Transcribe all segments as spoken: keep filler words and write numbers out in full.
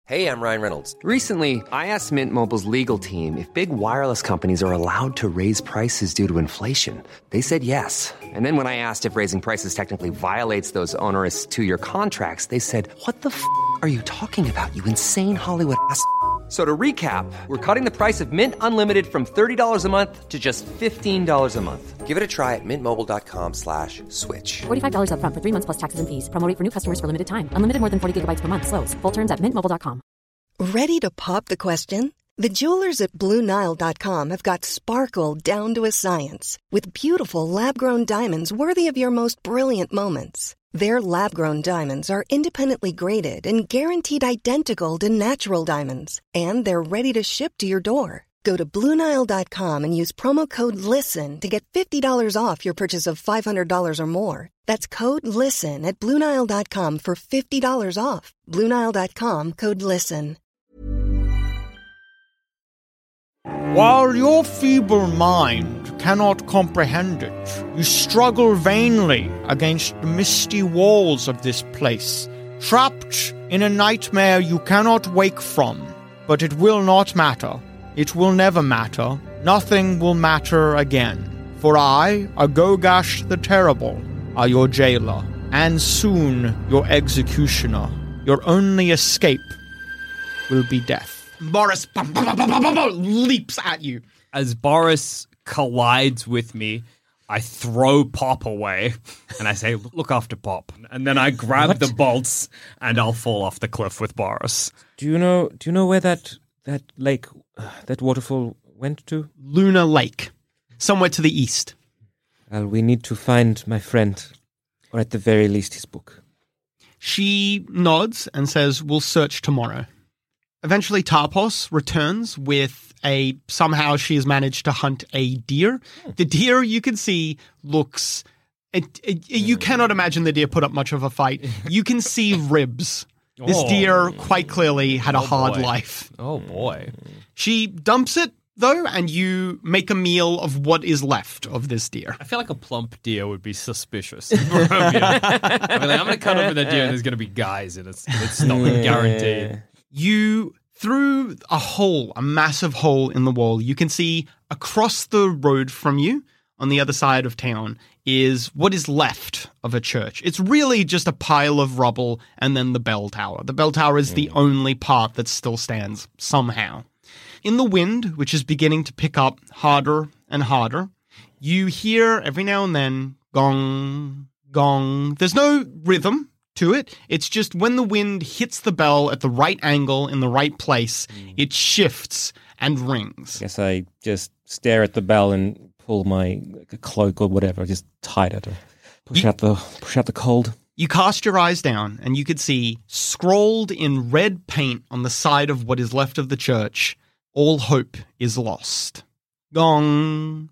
Hey, I'm Ryan Reynolds. Recently, I asked Mint Mobile's legal team if big wireless companies are allowed to raise prices due to inflation. They said yes. And then when I asked if raising prices technically violates those onerous two-year contracts, they said, what the f*** are you talking about, you insane Hollywood ass f- So to recap, we're cutting the price of Mint Unlimited from thirty dollars a month to just fifteen dollars a month. Give it a try at mintmobile.com slash switch. forty-five dollars up front for three months plus taxes and fees. Promo rate for new customers for limited time. Unlimited more than forty gigabytes per month. Slows full terms at mint mobile dot com. Ready to pop the question? The jewelers at Blue Nile dot com have got sparkle down to a science with beautiful lab-grown diamonds worthy of your most brilliant moments. Their lab-grown diamonds are independently graded and guaranteed identical to natural diamonds. And they're ready to ship to your door. Go to Blue Nile dot com and use promo code LISTEN to get fifty dollars off your purchase of five hundred dollars or more. That's code LISTEN at Blue Nile dot com for fifty dollars off. Blue Nile dot com, code LISTEN. While your feeble mind cannot comprehend it, you struggle vainly against the misty walls of this place, trapped in a nightmare you cannot wake from. But it will not matter. It will never matter. Nothing will matter again. For I, Agogash the Terrible, are your jailer, and soon your executioner. Your only escape will be death. Boris leaps at you. As Boris collides with me, I throw Pop away and I say, look after Pop. And then I grab What? the bolts and I'll fall off the cliff with Boris. Do you know? Do you know where that that lake, uh, that waterfall went to? Luna Lake, somewhere to the east. Well, we need to find my friend, or at the very least his book. She nods and says, we'll search tomorrow. Eventually, Tarpos returns with a, somehow she has managed to hunt a deer. The deer, you can see, looks, it, it, you cannot imagine the deer put up much of a fight. You can see ribs. This Oh. deer quite clearly had a Oh, hard boy. life. Oh, boy. She dumps it, though, and you make a meal of what is left of this deer. I feel like a plump deer would be suspicious. I mean, like, I'm going to cut over the deer and there's going to be guys in it. It's not guaranteed. You, through a hole, a massive hole in the wall, you can see across the road from you, on the other side of town, is what is left of a church. It's really just a pile of rubble and then the bell tower. The bell tower is the only part that still stands, somehow. In the wind, which is beginning to pick up harder and harder, you hear every now and then, gong, gong. There's no rhythm to it. It's just when the wind hits the bell at the right angle in the right place, it shifts and rings. Guess I just stare at the bell and pull my cloak or whatever, just tie it or push You- out the push out the cold. You cast your eyes down and you could see scrawled in red paint on the side of what is left of the church, all hope is lost. Gong,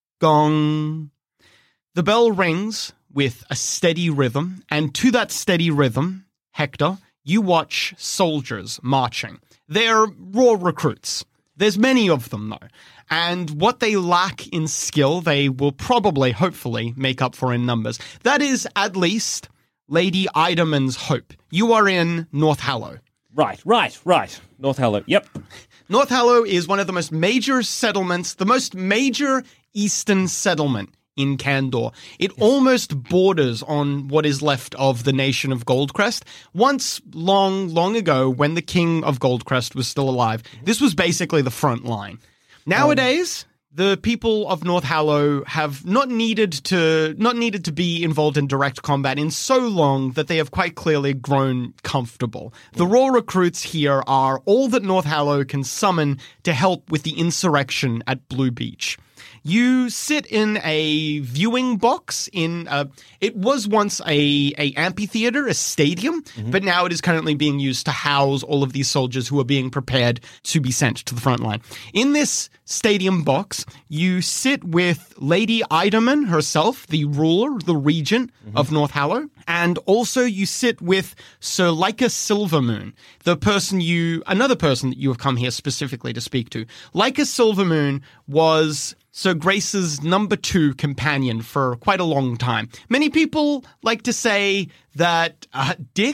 gong. The bell rings with a steady rhythm, and to that steady rhythm, Hector, you watch soldiers marching. They're raw recruits. There's many of them, though. And what they lack in skill, they will probably, hopefully, make up for in numbers. That is, at least, Lady Idaman's hope. You are in North Hallow. Right, right, right. North Hallow. Yep. North Hallow is one of the most major settlements, the most major eastern settlement in Kandor. It almost borders on what is left of the nation of Goldcrest. Once, long, long ago, when the king of Goldcrest was still alive, this was basically the front line. Nowadays, the people of North Hallow have not needed to not needed to be involved in direct combat in so long that they have quite clearly grown comfortable. The raw recruits here are all that North Hallow can summon to help with the insurrection at Blue Beach. You sit in a viewing box in a, it was once a, a amphitheater, a stadium, mm-hmm. but now it is currently being used to house all of these soldiers who are being prepared to be sent to the front line. In this stadium box, you sit with Lady Idaman herself, the ruler, the regent mm-hmm. of North Hallow, and also you sit with Sir Leica Silvermoon, the person you, another person that you have come here specifically to speak to. Leica Silvermoon was Sir Grace's number two companion for quite a long time. Many people like to say that uh, Dick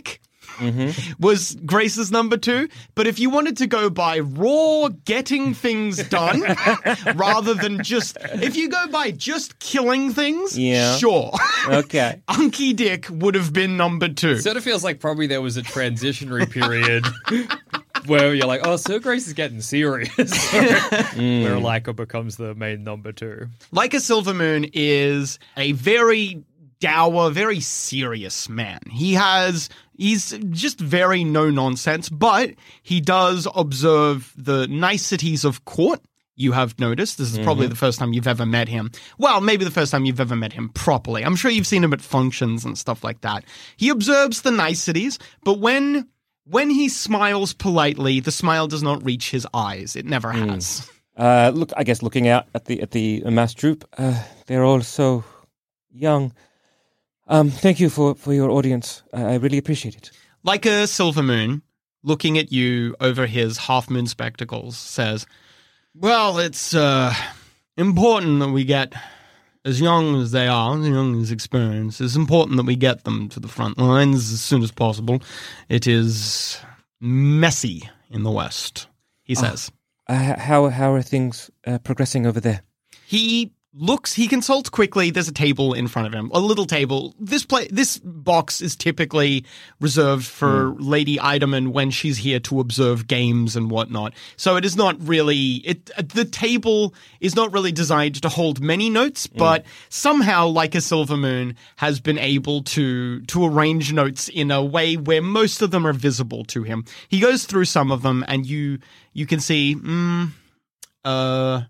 mm-hmm. was Grace's number two. But if you wanted to go by raw getting things done rather than just, if you go by just killing things, yeah. sure. Okay. Unky Dick would have been number two. It sort of feels like probably there was a transitionary period where you're like, oh, Sir Grace is getting serious. mm. Where Leica becomes the main number two. Leica Silvermoon is a very dour, very serious man. He has, he's just very no-nonsense, but he does observe the niceties of court. You have noticed. This is probably mm-hmm. the first time you've ever met him. Well, maybe the first time you've ever met him properly. I'm sure you've seen him at functions and stuff like that. He observes the niceties, but when when he smiles politely, the smile does not reach his eyes. It never mm. has. Uh, look, I guess looking out at the at the mass troop, uh, they're all so young. Um, thank you for, for your audience. Uh, I really appreciate it. Like a Silvermoon, looking at you over his half-moon spectacles, says, well, it's uh, important that we get, as young as they are, as young as experienced, it's important that we get them to the front lines as soon as possible. It is messy in the West, he says. Oh, uh, how, how are things uh, progressing over there? He looks, he consults quickly. There's a table in front of him, a little table. This play, this box is typically reserved for mm. Lady Eiderman when she's here to observe games and whatnot. So it is not really, it. the table is not really designed to hold many notes, mm. but somehow, like a Silvermoon, has been able to, to arrange notes in a way where most of them are visible to him. He goes through some of them and you, you can see, mm, uh,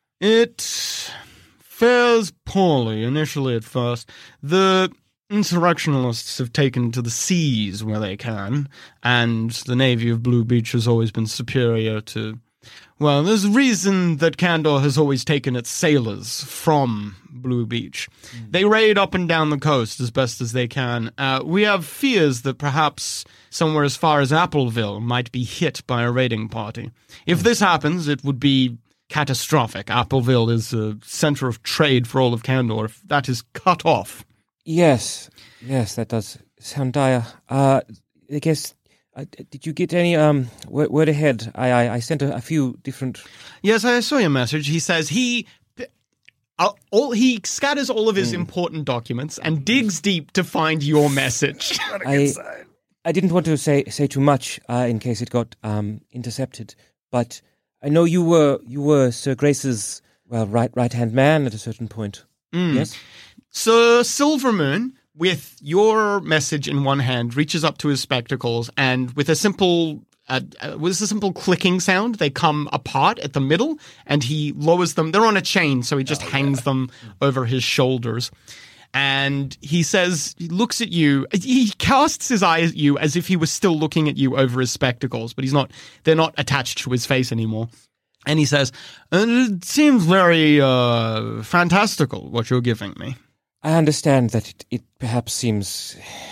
it fares poorly initially at first. The insurrectionalists have taken to the seas where they can, and the Navy of Blue Beach has always been superior to... Well, there's a reason that Kandor has always taken its sailors from Blue Beach. Mm. They raid up and down the coast as best as they can. Uh, we have fears that perhaps somewhere as far as Appleville might be hit by a raiding party. If mm. this happens, it would be catastrophic. Appleville is a center of trade for all of Kandor. If that is cut off. Yes, yes, that does sound dire. Uh, I guess, uh, did you get any um, word, word ahead? I, I, I sent a, a few different... Yes, I saw your message. He says he... Uh, all he scatters all of his mm. important documents and digs deep to find your message. I, I didn't want to say say too much uh, in case it got um, intercepted, but I know you were you were Sir Grace's well right right hand man at a certain point. Mm. Yes, Sir Silvermoon, with your message in one hand, reaches up to his spectacles and with a simple uh, uh, with a simple clicking sound, they come apart at the middle, and he lowers them. They're on a chain, so he just oh, hangs yeah. them over his shoulders. And he says, he looks at you, he casts his eye at you as if he was still looking at you over his spectacles, but he's not, they're not attached to his face anymore. And he says, it seems very uh, fantastical what you're giving me. I understand that it, it perhaps seems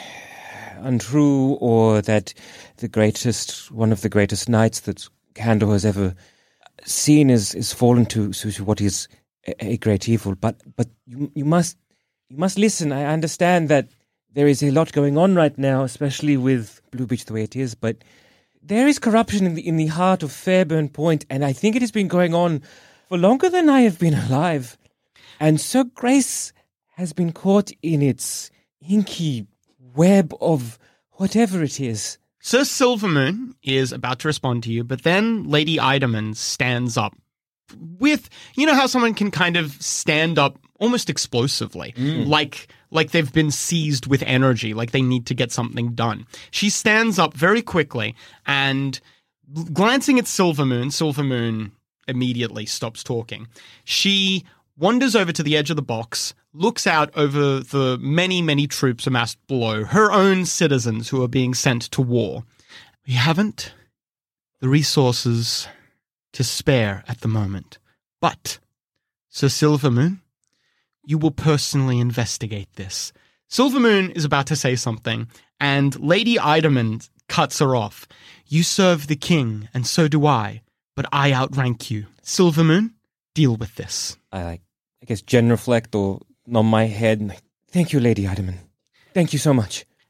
untrue, or that the greatest, one of the greatest knights that Kandor has ever seen is, is fallen to, to what is a, a great evil. But but you you must you must listen. I understand that there is a lot going on right now, especially with Blue Beach the way it is. But there is corruption in the in the heart of Fairburn Point, and I think it has been going on for longer than I have been alive. And Sir Grace has been caught in its inky web of whatever it is. Sir Silvermoon is about to respond to you, but then Lady Eiderman stands up with, you know how someone can kind of stand up almost explosively, mm. like like they've been seized with energy, like they need to get something done. She stands up very quickly and, glancing at Silvermoon, Silvermoon immediately stops talking. She wanders over to the edge of the box, looks out over the many, many troops amassed below, her own citizens who are being sent to war. We haven't the resources to spare at the moment. But, Sir Silvermoon, you will personally investigate this. Silvermoon is about to say something, and Lady Eiderman cuts her off. You serve the king, and so do I, but I outrank you. Silvermoon, deal with this. I like, I guess, genuflect or nod my head. And, thank you, Lady Eiderman. Thank you so much.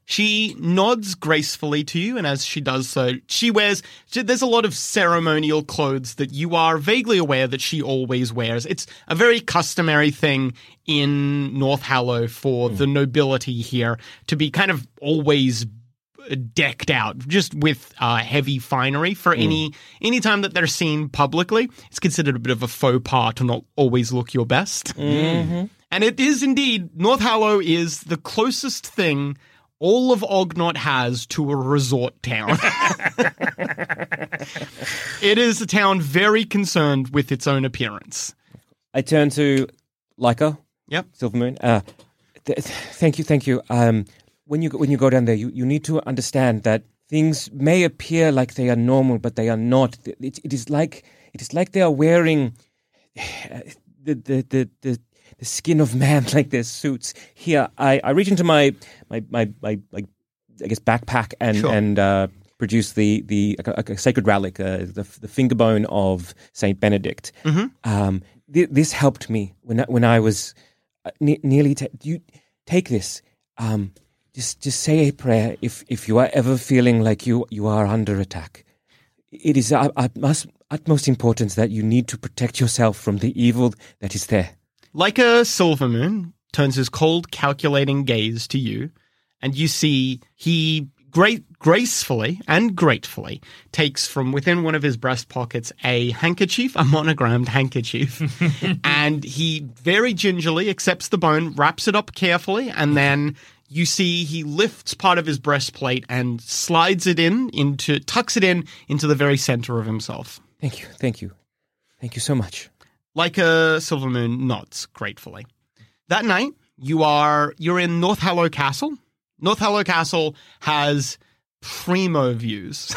She nods gracefully to you, and as she does so, she wears... She, there's a lot of ceremonial clothes that you are vaguely aware that she always wears. It's a very customary thing in North Hallow for mm. the nobility here to be kind of always decked out, just with uh, heavy finery for mm. any any time that they're seen publicly. It's considered a bit of a faux pas to not always look your best. Mm-hmm. And it is indeed... North Hallow is the closest thing all of Ognot has to a resort town. It is a town very concerned with its own appearance. I turn to Leica. Yep. Silvermoon. Uh, th- th- thank you, thank you. Um, when you when you go down there, you, you need to understand that things may appear like they are normal, but they are not. It, it is like it is like they are wearing the the the. the the skin of man, like their suits. Here, I, I reach into my my my, my, my I guess backpack and Sure. and uh, produce the the a, a sacred relic, uh, the the finger bone of Saint Benedict. Mm-hmm. Um, th- this helped me when I, when I was uh, ne- nearly. Ta- you take this. Um, just just say a prayer if if you are ever feeling like you you are under attack. It is uh, utmost utmost importance that you need to protect yourself from the evil that is there. Like a Silvermoon turns his cold, calculating gaze to you, and you see he great gracefully and gratefully takes from within one of his breast pockets a handkerchief, a monogrammed handkerchief, and he very gingerly accepts the bone, wraps it up carefully, and then you see he lifts part of his breastplate and slides it in into tucks it in into the very center of himself. Thank you, thank you, thank you so much. Like a Silvermoon nods gratefully. That night, you are you're in North Hallow Castle. North Hallow Castle has primo views.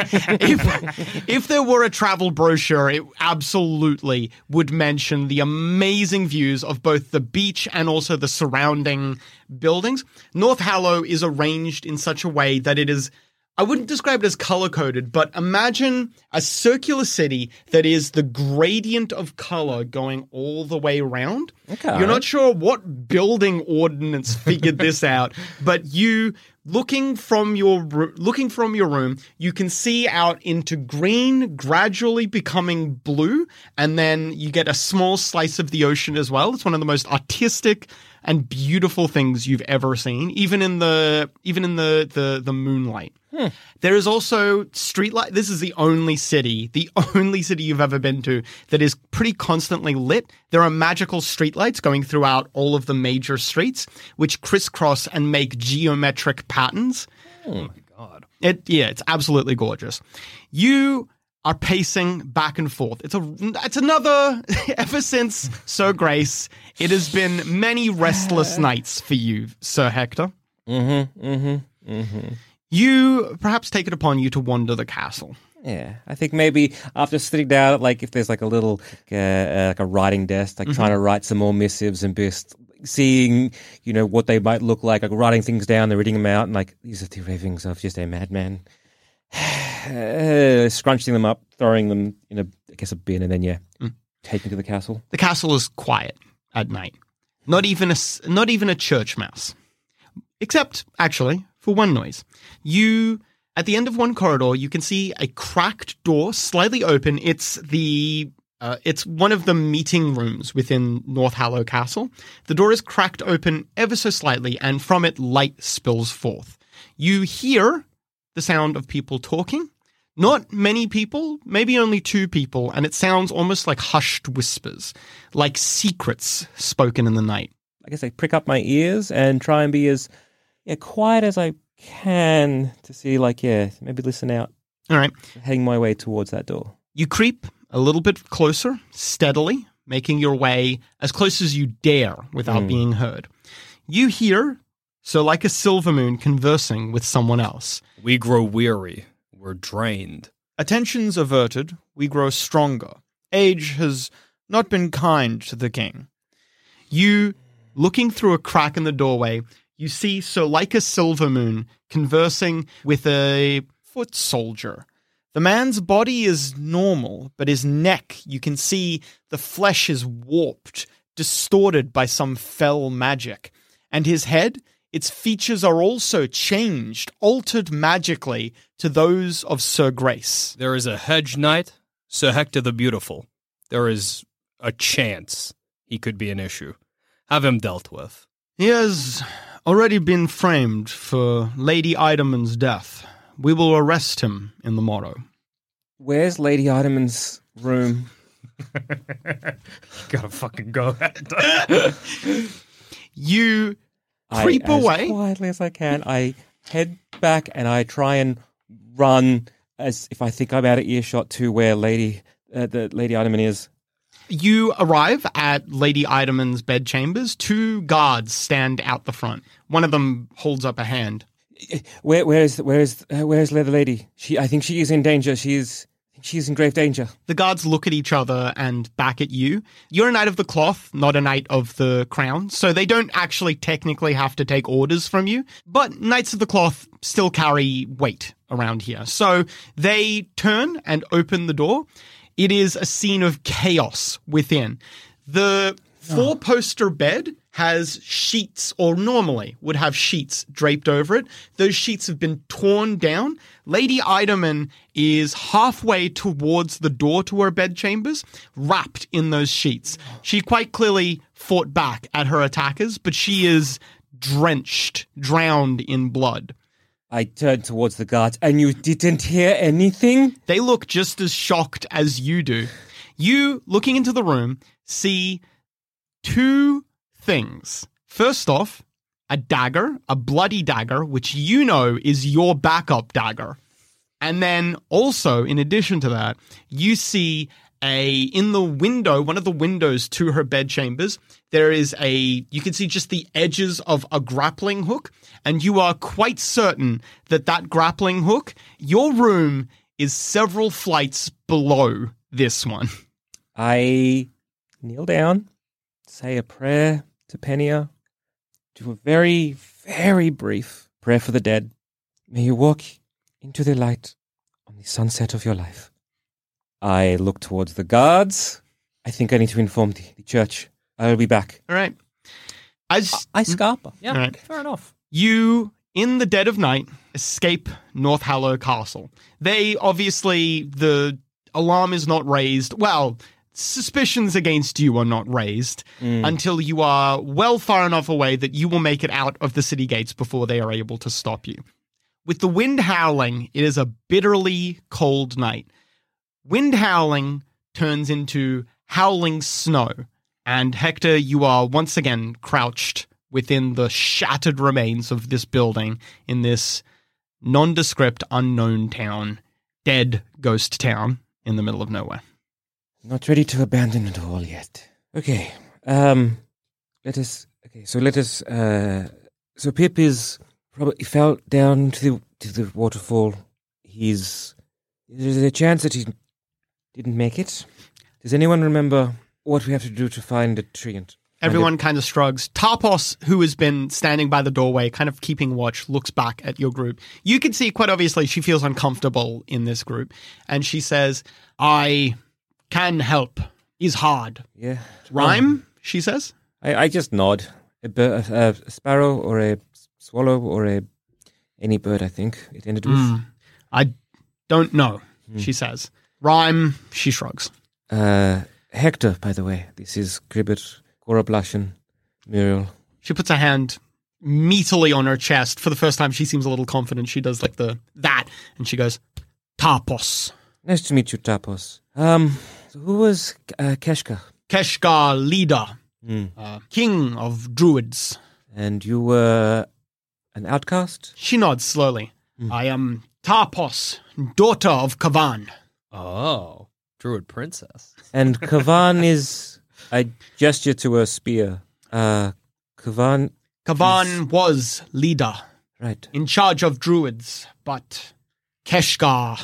if, if there were a travel brochure, it absolutely would mention the amazing views of both the beach and also the surrounding buildings. North Hallow is arranged in such a way that it is... I wouldn't describe it as color-coded, but imagine a circular city that is the gradient of color going all the way around. Okay. You're not sure what building ordinance figured this out, but you looking from your looking from your room, you can see out into green, gradually becoming blue, and then you get a small slice of the ocean as well. It's one of the most artistic and beautiful things you've ever seen, even in the even in the the, the moonlight. Hmm. There is also streetlight. This is the only city, the only city you've ever been to that is pretty constantly lit. There are magical streetlights going throughout all of the major streets, which crisscross and make geometric patterns. Oh my god! It yeah, it's absolutely gorgeous. You are pacing back and forth. It's a it's another ever since Sir Grace. It has been many restless nights for you, Sir Hector. Mm-hmm. Mm-hmm. Mm-hmm. You perhaps take it upon you to wander the castle. Yeah, I think maybe after sitting down, like if there's like a little, uh, uh, like a writing desk, like mm-hmm. trying to write some more missives and just seeing, you know, what they might look like, like writing things down, they're reading them out, and like these are the ravings of just a madman. uh, scrunching them up, throwing them in a, I guess, a bin, and then yeah, mm. taking to the castle. The castle is quiet at night. Not even a not even a church mouse, except actually. For one noise, you, at the end of one corridor, you can see a cracked door slightly open. It's the, uh, it's one of the meeting rooms within North Hallow Castle. The door is cracked open ever so slightly, and from it, light spills forth. You hear the sound of people talking. Not many people, maybe only two people, and it sounds almost like hushed whispers, like secrets spoken in the night. I guess I prick up my ears and try and be as... yeah, quiet as I can to see, like, yeah, maybe listen out. All right. Heading my way towards that door. You creep a little bit closer, steadily, making your way as close as you dare without mm. being heard. You hear, so like a Silvermoon conversing with someone else. We grow weary. We're drained. Attentions averted, we grow stronger. Age has not been kind to the king. You, looking through a crack in the doorway, you see so like a Silvermoon conversing with a foot soldier. The man's body is normal, but his neck, you can see the flesh is warped, distorted by some fell magic. And his head its features are also changed, altered magically to those of Sir Grace. There is a hedge knight, Sir Hector the Beautiful. There is a chance he could be an issue. Have him dealt with. He has already been framed for Lady Idleman's death. We will arrest him in the morrow. Where's Lady Idleman's room? Gotta fucking go. You creep I, away. As quietly as I can, I head back and I try and run as if I think I'm out of earshot to where Lady uh, the Lady Idleman is. You arrive at Lady Idleman's bedchambers. Two guards stand out the front. One of them holds up a hand. Where, where is, where is, uh, where is the lady? She, I think she is in danger. She is, she is in grave danger. The guards look at each other and back at you. You're a knight of the cloth, not a knight of the crown, so they don't actually technically have to take orders from you. But knights of the cloth still carry weight around here. So they turn and open the door. It is a scene of chaos within. The four-poster bed has sheets, or normally would have sheets draped over it. Those sheets have been torn down. Lady Idleman is halfway towards the door to her bedchambers, wrapped in those sheets. She quite clearly fought back at her attackers, but she is drenched, drowned in blood. I turned towards the guards, and you didn't hear anything? They look just as shocked as you do. You, looking into the room, see two things. First off, a dagger, a bloody dagger, which you know is your backup dagger. And then also, in addition to that, you see a, in the window, one of the windows to her bedchambers, there is a, you can see just the edges of a grappling hook, and you are quite certain that that grappling hook, your room is several flights below this one. I kneel down, say a prayer to Penia, do a very, very brief prayer for the dead. May you walk into the light on the sunset of your life. I look towards the guards. I think I need to inform the, the church. I will be back. All right. As I scarper. Yeah, All right. fair enough. You, in the dead of night, escape North Hallow Castle. They, obviously, the alarm is not raised. Well, suspicions against you are not raised mm. until you are well far enough away that you will make it out of the city gates before they are able to stop you. With the wind howling, it is a bitterly cold night. Wind howling turns into howling snow, and Hector, you are once again crouched within the shattered remains of this building in this nondescript, unknown town, dead ghost town in the middle of nowhere. Not ready to abandon it all yet. Okay, um, let us, okay, so let us, uh, so Pip is probably fell down to the, to the waterfall. He's, there's a chance that he didn't make it. Does anyone remember what we have to do to find a treant? Everyone kind of shrugs. Tarpos, who has been standing by the doorway, kind of keeping watch, looks back at your group. You can see quite obviously she feels uncomfortable in this group. And she says, I can help. Is hard. Yeah. Rhyme, oh. she says. I, I just nod. A, bird, a, a sparrow or a swallow or a any bird, I think it ended with. Mm. I don't know, mm. she says. Rhyme, she shrugs. Uh, Hector, by the way. This is Cribbit, Cora Blushin, Muriel. She puts a hand meatily on her chest. For the first time, she seems a little confident. She does like the that, and she goes, Tarpos. Nice to meet you, Tarpos. Um, so who was uh, Keshka? Keshka leader, mm. uh, king of druids. And you were an outcast? She nods slowly. Mm. I am Tarpos, daughter of Kavan. Oh, druid princess. And Kavan is a gesture to a spear. Uh, Kavan... Kavan is... was leader. Right. In charge of druids, but Keshka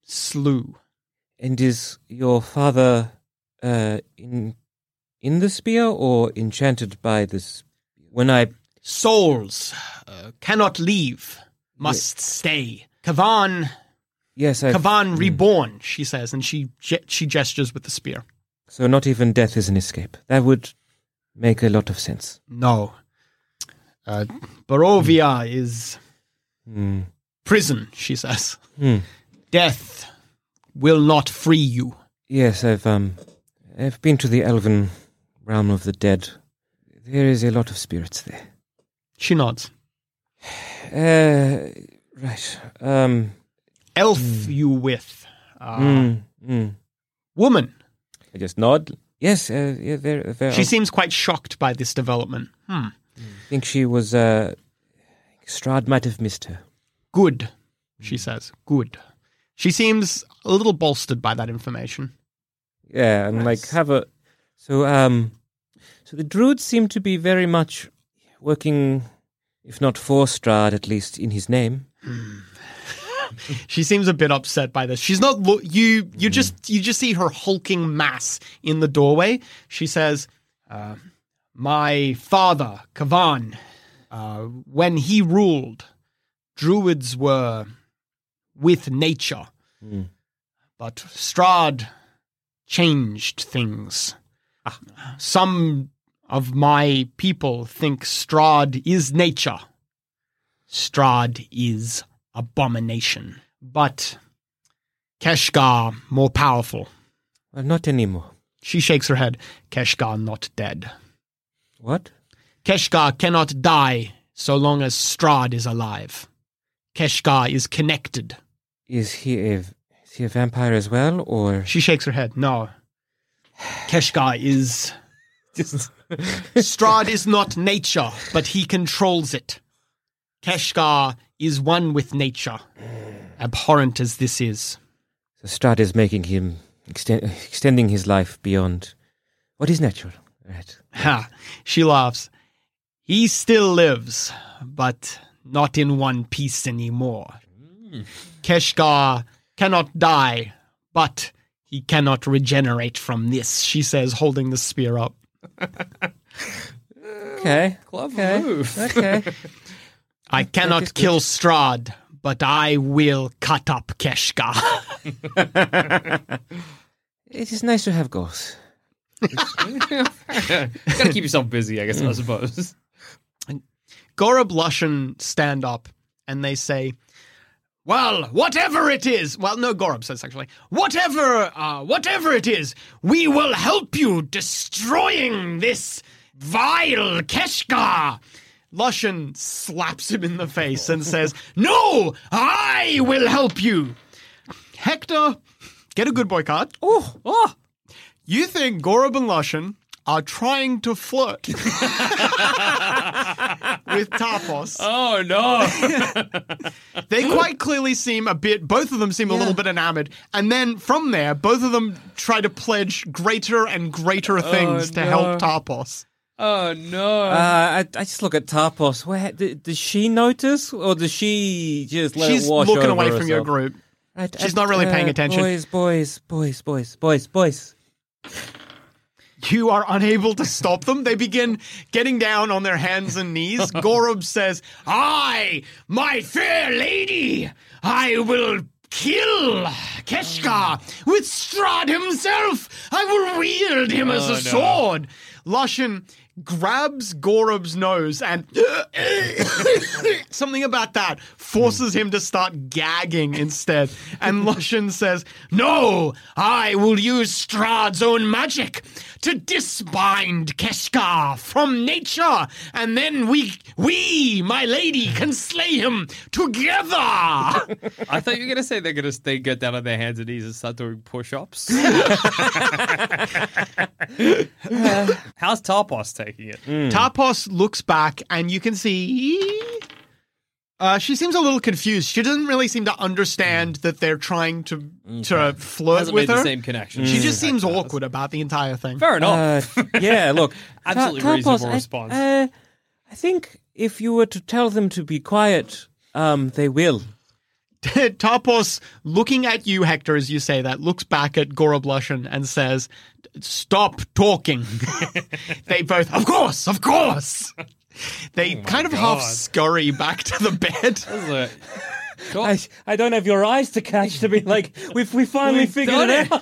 slew. And is your father uh, in in the spear or enchanted by this? When I... Souls uh, cannot leave, must yeah. stay. Kavan... Yes, I've, Kavan mm. reborn, she says, and she ge- she gestures with the spear. So not even death is an escape. That would make a lot of sense. No. Uh, Barovia is Hmm. prison, she says. Hmm. Death will not free you. Yes, I've um, I've been to the elven realm of the dead. There is a lot of spirits there. She nods. Uh, right. Um, Elf you with. Uh, mm, mm. Woman. I just nod. Yes, uh, yeah, there. there She seems quite shocked by this development. Hmm. I think she was. Uh, Strahd might have missed her. Good, she says. Good. She seems a little bolstered by that information. Yeah, and Nice. like have a. So um, so the druids seem to be very much working, if not for Strahd, at least in his name. She seems a bit upset by this. She's not lo- you. You just you just see her hulking mass in the doorway. She says, uh, "My father, Kavan, uh, when he ruled, druids were with nature, Mm. but Strahd changed things. Some of my people think Strahd is nature. Strahd is abomination. But Keshgar more powerful." Well, not anymore. She shakes her head. Keshgar not dead. What? Keshgar cannot die so long as Strahd is alive. Keshgar is connected. Is he a is he a vampire as well, or She shakes her head. No. Keshgar is... just Strahd is not nature, but he controls it. Keshgar is one with nature, abhorrent as this is. So Strahd is making him extend, extending his life beyond what is natural, right? Ha! She laughs. He still lives, but not in one piece anymore. Keshgar cannot die, but he cannot regenerate from this, she says, holding the spear up. Okay, Clever okay, move. okay. I cannot kill Strahd, but I will cut up Keshgar. It is nice to have goals. Gotta keep yourself busy, I guess, I suppose. Gorab Lushan stand up and they say, "Well, whatever it is," well, no, Gorab says actually, whatever, uh, whatever it is, we will help you destroying this vile Keshgar. Lushan slaps him in the face and says, "No, I will help you." Hector, get a good boy card. Oh, oh. You think Gorab and Lushan are trying to flirt with Tarpos. Oh, no. They quite clearly seem a bit, both of them seem a little bit enamored. And then from there, both of them try to pledge greater and greater things to no. help Tarpos. Oh, no. Uh, I, I just look at Tarpos. Where, d- does she notice, or does she just let She's it wash looking over away from herself? your group. Right, She's uh, not really paying uh, attention. Boys, boys, boys, boys, boys, boys. You are unable to stop them. They begin getting down on their hands and knees. Gorab says, "I, my fair lady, I will kill Keshgar with Strahd himself. I will wield him as Oh, a no. sword." Lushan grabs Gorab's nose and something about that forces him to start gagging instead. And Lushan says, "No, I will use Strahd's own magic to disbind Keshgar from nature, and then we, we, my lady, can slay him together." I thought you were going to say they're going to they get down on their hands and knees and start doing push-ups. How's Tarpos taking it? Tarpos looks back, and you can see uh, she seems a little confused. She doesn't really seem to understand that they're trying to to flirt Hasn't with made her. the same connection. She just seems awkward about the entire thing. Fair enough. Uh, yeah, look. Absolutely Ta- Tarpos, reasonable I- response. Uh, I think if you were to tell them to be quiet, um, they will. Tarpos, looking at you, Hector, as you say that, looks back at Gorab Lushan and says, "Stop talking." They both, "Of course, of course." They kind of half God. scurry back to the bed. Is it? Cool. I, I don't have your eyes to catch to be like, we've we finally We've figured done it it. out.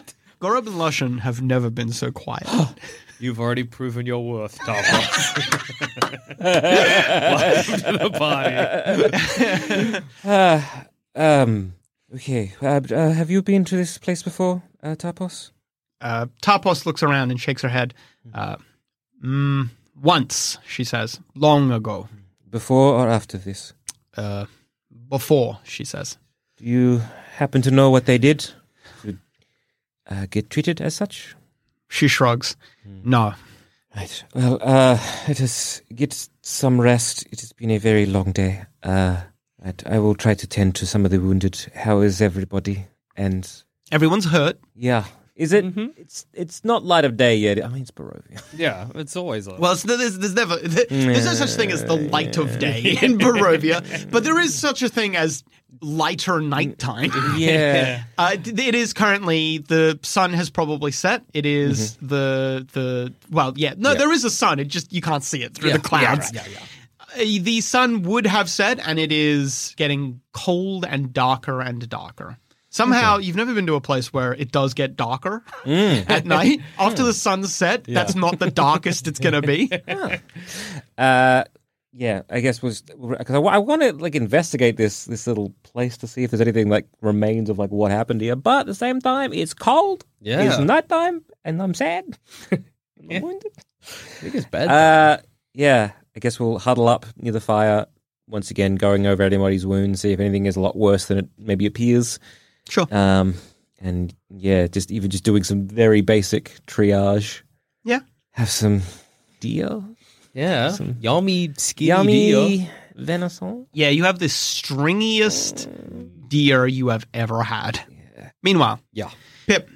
Gorob and Lushan have never been so quiet. You've already proven your worth, Tarpos. Welcome to the party. Uh, um, okay. Uh, uh, have you been to this place before, uh, Tarpos? Uh, Tarpos looks around and shakes her head. Uh, mm, once, she says. Long ago. Before or after this? Uh, before, she says. Do you happen to know what they did to uh, get treated as such? She shrugs. No. Right. Well, uh, let us get some rest. It has been a very long day. Uh, right. I will try to tend to some of the wounded. How is everybody? And Everyone's hurt. yeah, is it? It's it's not light of day yet. I mean, it's Barovia. Yeah, it's always like Well, it's, there's, there's never there's no such thing as the light of day in Barovia, but there is such a thing as lighter nighttime. Yeah. Uh, it is currently the sun has probably set. It is the the well, yeah, no, there is a sun. It just you can't see it through Yeah, the clouds. yeah, yeah, Uh, the sun would have set, and it is getting cold and darker and darker. Somehow, you've never been to a place where it does get darker at night. After the sun's set, that's not the darkest it's going to be. Uh, yeah. I guess was because I, I want to like investigate this this little place to see if there's anything like remains of like what happened here. But at the same time, it's cold. Yeah. It's nighttime, and I'm sad. I'm wounded. I think it's bad. Uh, yeah. I guess we'll huddle up near the fire once again, going over anybody's wounds, see if anything is a lot worse than it maybe appears. Sure. Um, and yeah, just even just doing some very basic triage. Yeah. Have some deer, yeah, some yummy, skinny deer. yummy venison. Yeah, you have the stringiest deer you have ever had. Meanwhile, Yeah. Pip,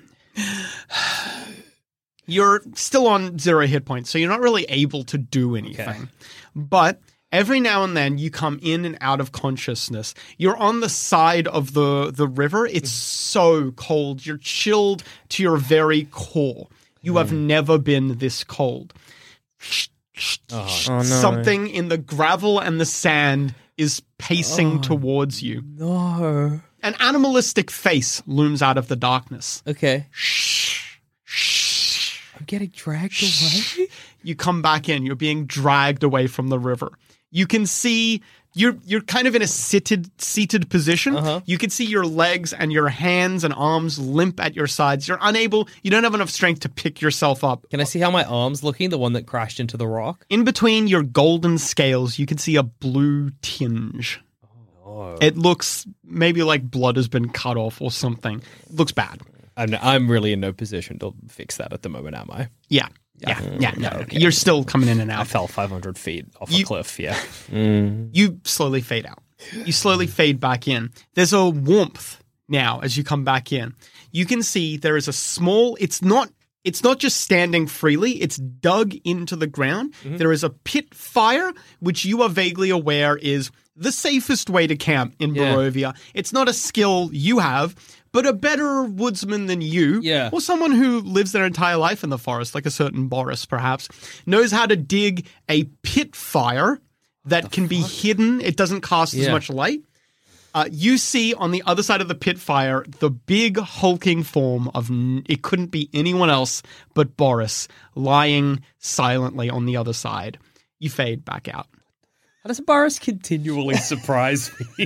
you're still on zero hit points, so you're not really able to do anything. But every now and then you come in and out of consciousness. You're on the side of the, the river. It's so cold. You're chilled to your very core. You have never been this cold. Oh, no. Something in the gravel and the sand is pacing towards you. No. An animalistic face looms out of the darkness. Okay. Shh. Shh. I'm getting dragged away. You come back in. You're being dragged away from the river. You can see you're you're kind of in a seated seated position. Uh-huh. You can see your legs and your hands and arms limp at your sides. You're unable. You don't have enough strength to pick yourself up. Can I see how my arm's looking? The one that crashed into the rock? In between your golden scales, you can see a blue tinge. Oh. It looks maybe like blood has been cut off or something. It looks bad. I'm, I'm really in no position to fix that at the moment, am I? Yeah. Yeah. Yeah. No. You're still coming in and I out. fell five hundred feet off You- a cliff, yeah. You slowly fade out. You slowly fade back in. There's a warmth now as you come back in. You can see there is a small, it's not it's not just standing freely, it's dug into the ground. There is a pit fire, which you are vaguely aware is the safest way to camp in Yeah. Barovia. It's not a skill you have, but a better woodsman than you, Yeah. or someone who lives their entire life in the forest, like a certain Boris perhaps, knows how to dig a pit fire that can be hidden. It doesn't cast as Yeah. much light. Uh, you see on the other side of the pit fire the big hulking form of, n- it couldn't be anyone else but Boris, lying silently on the other side. You fade back out. How does Boris continually surprise me?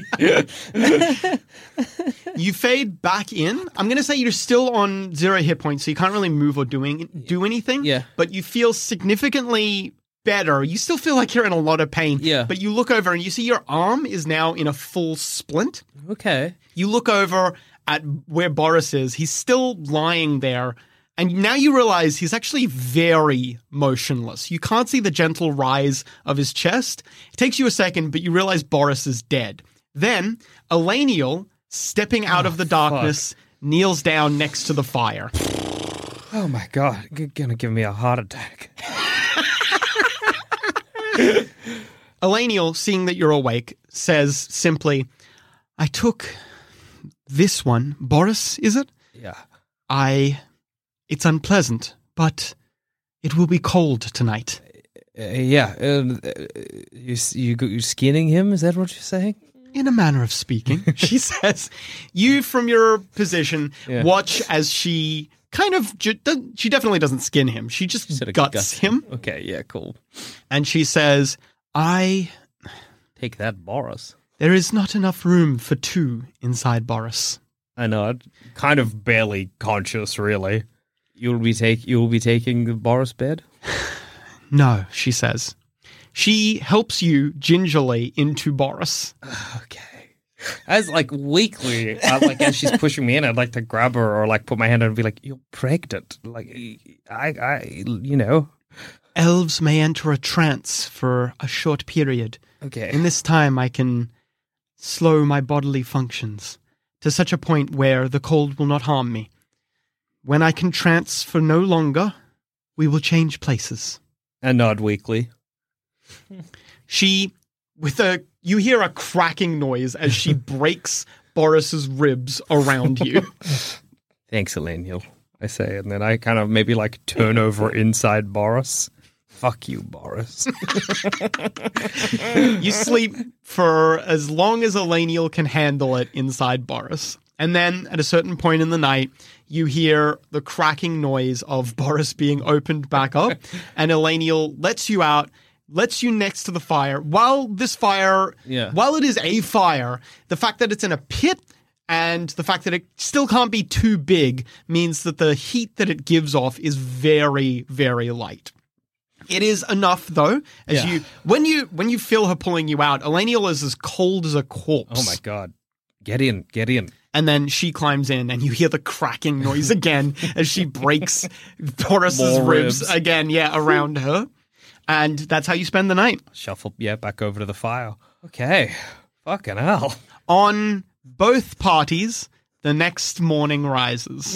You fade back in. I'm going to say you're still on zero hit points, so you can't really move or doing do anything. Yeah. But you feel significantly better. You still feel like you're in a lot of pain. Yeah. But you look over and you see your arm is now in a full splint. Okay. You look over at where Boris is. He's still lying there. And now you realize he's actually very motionless. You can't see the gentle rise of his chest. It takes you a second, but you realize Boris is dead. Then Elenial, stepping out of the darkness, kneels down next to the fire. Oh my god, you're gonna give me a heart attack. Elenial, seeing that you're awake, says simply, I took this one. Boris, is it? Yeah. I... It's unpleasant, but it will be cold tonight. Uh, yeah. Uh, you, you, you're skinning him? Is that what you're saying? in a manner of speaking, she says. You, from your position, Yeah. watch as she kind of, ju- doesn't- she definitely doesn't skin him. She just Sort of guts, guts him. Okay, yeah, cool. And she says, I, Take that, Boris. there is not enough room for two inside Boris. I know, I'm kind of barely conscious, really. You'll be take you'll be taking the Boris bed? No, she says. She helps you gingerly into Boris. Okay. As like weakly, I, like as she's pushing me in, I'd like to grab her or like put my hand on and be like, "You're pregnant." Like, I, I, you know. Elves may enter a trance for a short period. Okay. In this time, I can slow my bodily functions to such a point where the cold will not harm me. When I can trance for no longer, we will change places. And nod weakly. She, with a, you hear a cracking noise as she breaks Boris's ribs around you. Thanks, Eleniel, I say, and then I kind of maybe like turn over inside Boris. Fuck you, Boris. You sleep for as long as Eleniel can handle it inside Boris. And then at a certain point in the night, you hear the cracking noise of Boris being opened back up, and Eleniel lets you out, lets you next to the fire. While this fire, Yeah. while it is a fire, the fact that it's in a pit and the fact that it still can't be too big means that the heat that it gives off is very, very light. It is enough, though, as Yeah. you when you when you feel her pulling you out, Eleniel is as cold as a corpse. Oh my god. Get in, get in. And then she climbs in, and you hear the cracking noise again as she breaks Boris's More ribs. ribs. again, yeah, around her. And that's how you spend the night. Shuffle, yeah, back over to the fire. Okay. Fucking hell. On both parties, the next morning rises.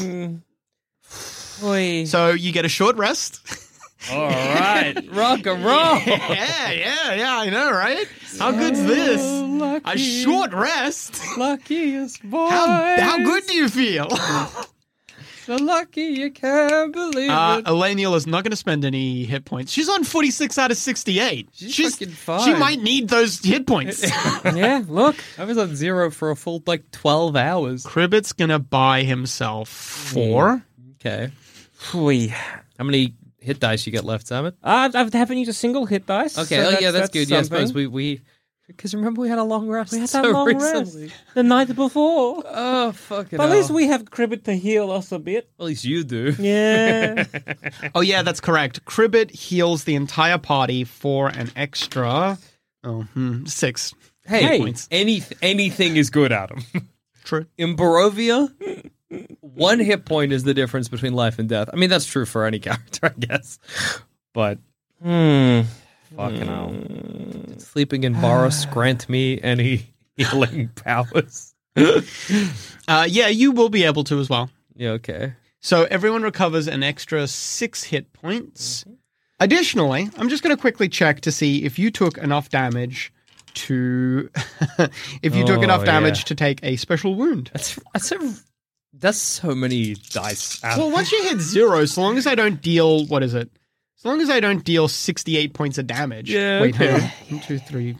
Oy. So you get a short rest. All right. Rock and roll. yeah, yeah, yeah, I know, right? How good's this? A lucky. short rest? Luckiest boy. How, how good do you feel? So lucky you can't believe Uh, it. Eleniel is not going to spend any hit points. She's on forty-six out of sixty-eight. She's fucking fine. She might need those hit points. Yeah, look. I was on zero for a full like twelve hours. Cribbit's going to buy himself four. Okay. Oy. How many hit dice you got left, Simon? I, I haven't used a single hit dice. Okay, so oh yeah, that's, good. Yeah, I suppose something. we we because remember we had a long rest. We had so that long recently. rest the night before. Oh fucking! But at hell. least we have Cribbit to heal us a bit. At least you do. Yeah. Oh, yeah, that's correct. Cribbit heals the entire party for an extra oh, hmm, six Hey, hit points. any anything is good, Adam. True. In Barovia, one hit point is the difference between life and death. I mean, that's true for any character, I guess. But Hmm. fucking hell, did sleeping in Boris grant me any healing powers? Uh, yeah, you will be able to as well. Yeah, okay. So everyone recovers an extra six hit points. Additionally, I'm just going to quickly check to see if you took enough damage to if you took Oh, enough damage yeah. to take a special wound. That's that's a that's so many dice. Adam. Well, once you hit zero, so long as I don't deal, what is it? As long as I don't deal sixty-eight points of damage. Yeah, Wait, okay. hang on. One, two, three,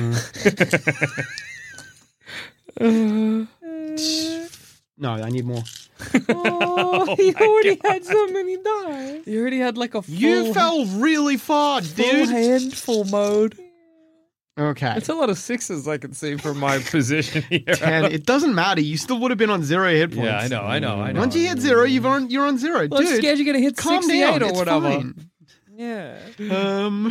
four. No, I need more. Oh, he already had so many dice. You already had like a full, You fell really far, full dude. handful mode. Okay. That's a lot of sixes I can see from my position here. Ten. It doesn't matter. You still would have been on zero hit points. Yeah, I know, I know, I know. Once you hit zero, you've on, you're on zero. Well, I'm Dude, scared you're gonna hit calm sixty-eight down. or It's whatever. fine. Yeah. Um,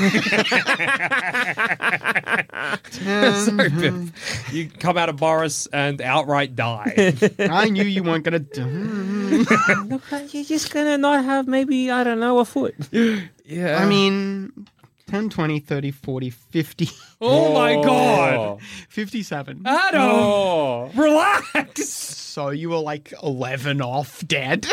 Sorry, Biff. You come out of Boris and outright die. I knew you weren't gonna. Do- Look, you're just gonna not have maybe, I don't know, a foot. Yeah. I mean, ten, twenty, thirty, forty, fifty, oh my god, fifty-seven. Adam, Oh. relax. So you were like eleven off dead.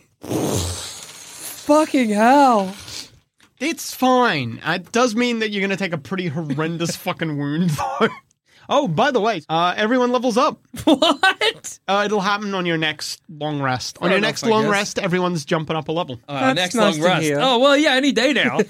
Fucking hell. It's fine. It does mean that you're gonna take a pretty horrendous fucking wound, though. Oh, by the way, uh, everyone levels up. What? Uh, it'll happen on your next long rest. On Fair your enough, next I long guess. rest, everyone's jumping up a level. Uh, That's next nice long to rest. hear. Oh, well, yeah, any day now.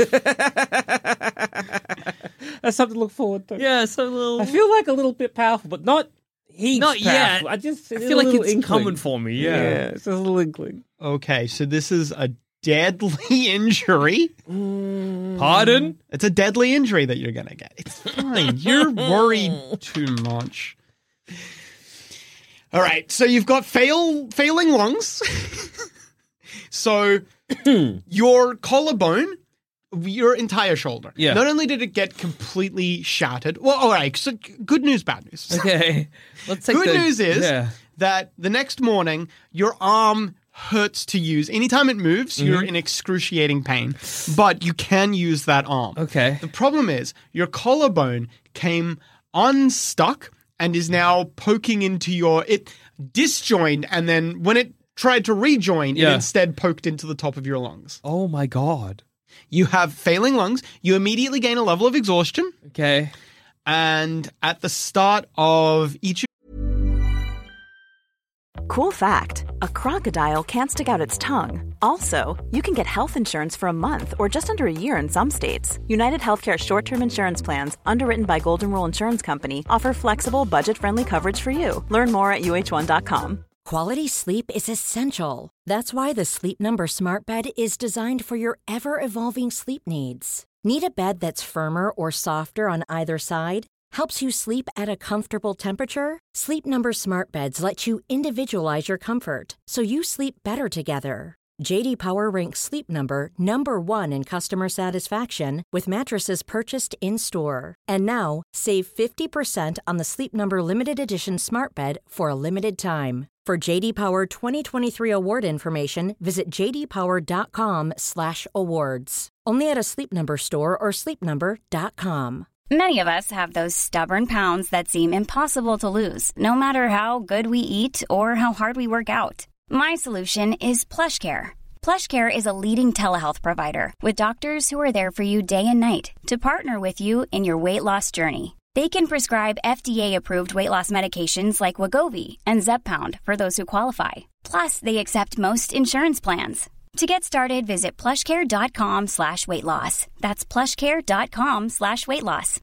That's something to look forward to. yeah, so little. I feel like a little bit powerful, but not heaps Not yet. powerful. I just I a feel like little it's inkling. coming for me. Yeah. Yeah. it's just a little inkling. Okay, so this is a deadly injury. Pardon? It's a deadly injury that you're going to get. It's fine. You're worried too much. All right, so you've got fail failing lungs. So your collarbone, your entire shoulder. Yeah. Not only did it get completely shattered. Well, all right. So good news, bad news. Okay. Let's take Good the, news is Yeah. that the next morning your arm hurts to use. Anytime it moves, you're in excruciating pain, but you can use that arm. Okay. The problem is your collarbone came unstuck and is now poking into your it disjoined, and then when it tried to rejoin, it Yeah. instead poked into the top of your lungs. Oh, my God. You have failing lungs. You immediately gain a level of exhaustion, Okay. and at the start of each Cool fact, a crocodile can't stick out its tongue. Also, you can get health insurance for a month or just under a year in some states. United Healthcare short-term insurance plans, underwritten by Golden Rule Insurance Company, offer flexible, budget-friendly coverage for you. Learn more at U H one dot com. Quality sleep is essential. That's why the Sleep Number Smart Bed is designed for your ever-evolving sleep needs. Need a bed that's firmer or softer on either side? Helps you sleep at a comfortable temperature? Sleep Number Smart Beds let you individualize your comfort so you sleep better together. J D Power ranks Sleep Number number one in customer satisfaction with mattresses purchased in-store. And now, save fifty percent on the Sleep Number Limited Edition Smart Bed for a limited time. For J D Power twenty twenty-three award information, visit j d power dot com slash awards. Only at a Sleep Number store or sleep number dot com. Many of us have those stubborn pounds that seem impossible to lose, no matter how good we eat or how hard we work out. My solution is PlushCare. PlushCare is a leading telehealth provider with doctors who are there for you day and night to partner with you in your weight loss journey. They can prescribe F D A-approved weight loss medications like Wegovy and Zepbound for those who qualify. Plus, they accept most insurance plans. To get started, visit plushcare.com slash weight loss. That's plushcare.com slash weight loss.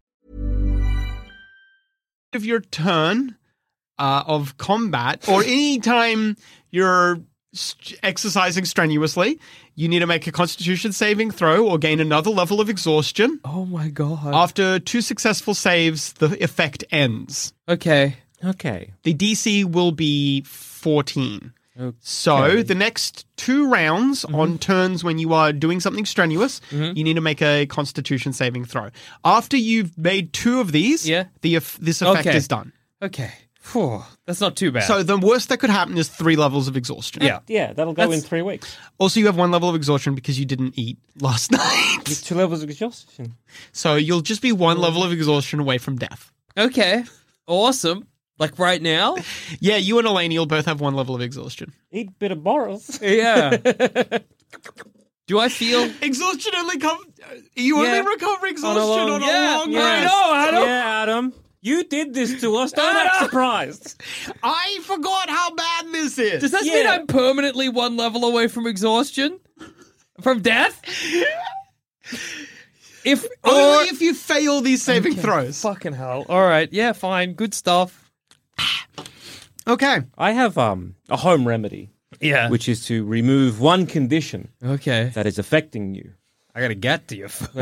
of your turn uh, of combat, or any time you're st- exercising strenuously, you need to make a Constitution saving throw or gain another level of exhaustion. Oh, my God. After two successful saves, the effect ends. Okay. Okay. The D C will be fourteen. Okay. So the next two rounds Mm-hmm. on turns when you are doing something strenuous, you need to make a Constitution saving throw. After you've made two of these, Yeah. the eff- this effect Okay. is done. Okay. Phew. That's not too bad. So the worst that could happen is three levels of exhaustion. yeah. Yeah, that'll go That's- in three weeks. Also, you have one level of exhaustion because you didn't eat last night. Two levels of exhaustion. So you'll just be one level of exhaustion away from death. Okay. Awesome. Like right now? Yeah, you and Elaine will both have one level of exhaustion. Eat a bit of Boros. Yeah. Do I feel... Exhaustion only comes... You Yeah. only recover exhaustion long- on a yeah, long yeah. rest. know, Adam. Yeah, Adam. You did this to us. Don't act surprised. I forgot how bad this is. Does that Yeah. mean I'm permanently one level away from exhaustion? From death? If... Only or- if you fail these saving Okay, throws. Fucking hell. All right. Yeah, fine. Good stuff. Okay. I have um a home remedy, Yeah. which is to remove one condition Okay. that is affecting you. I gotta get to you first.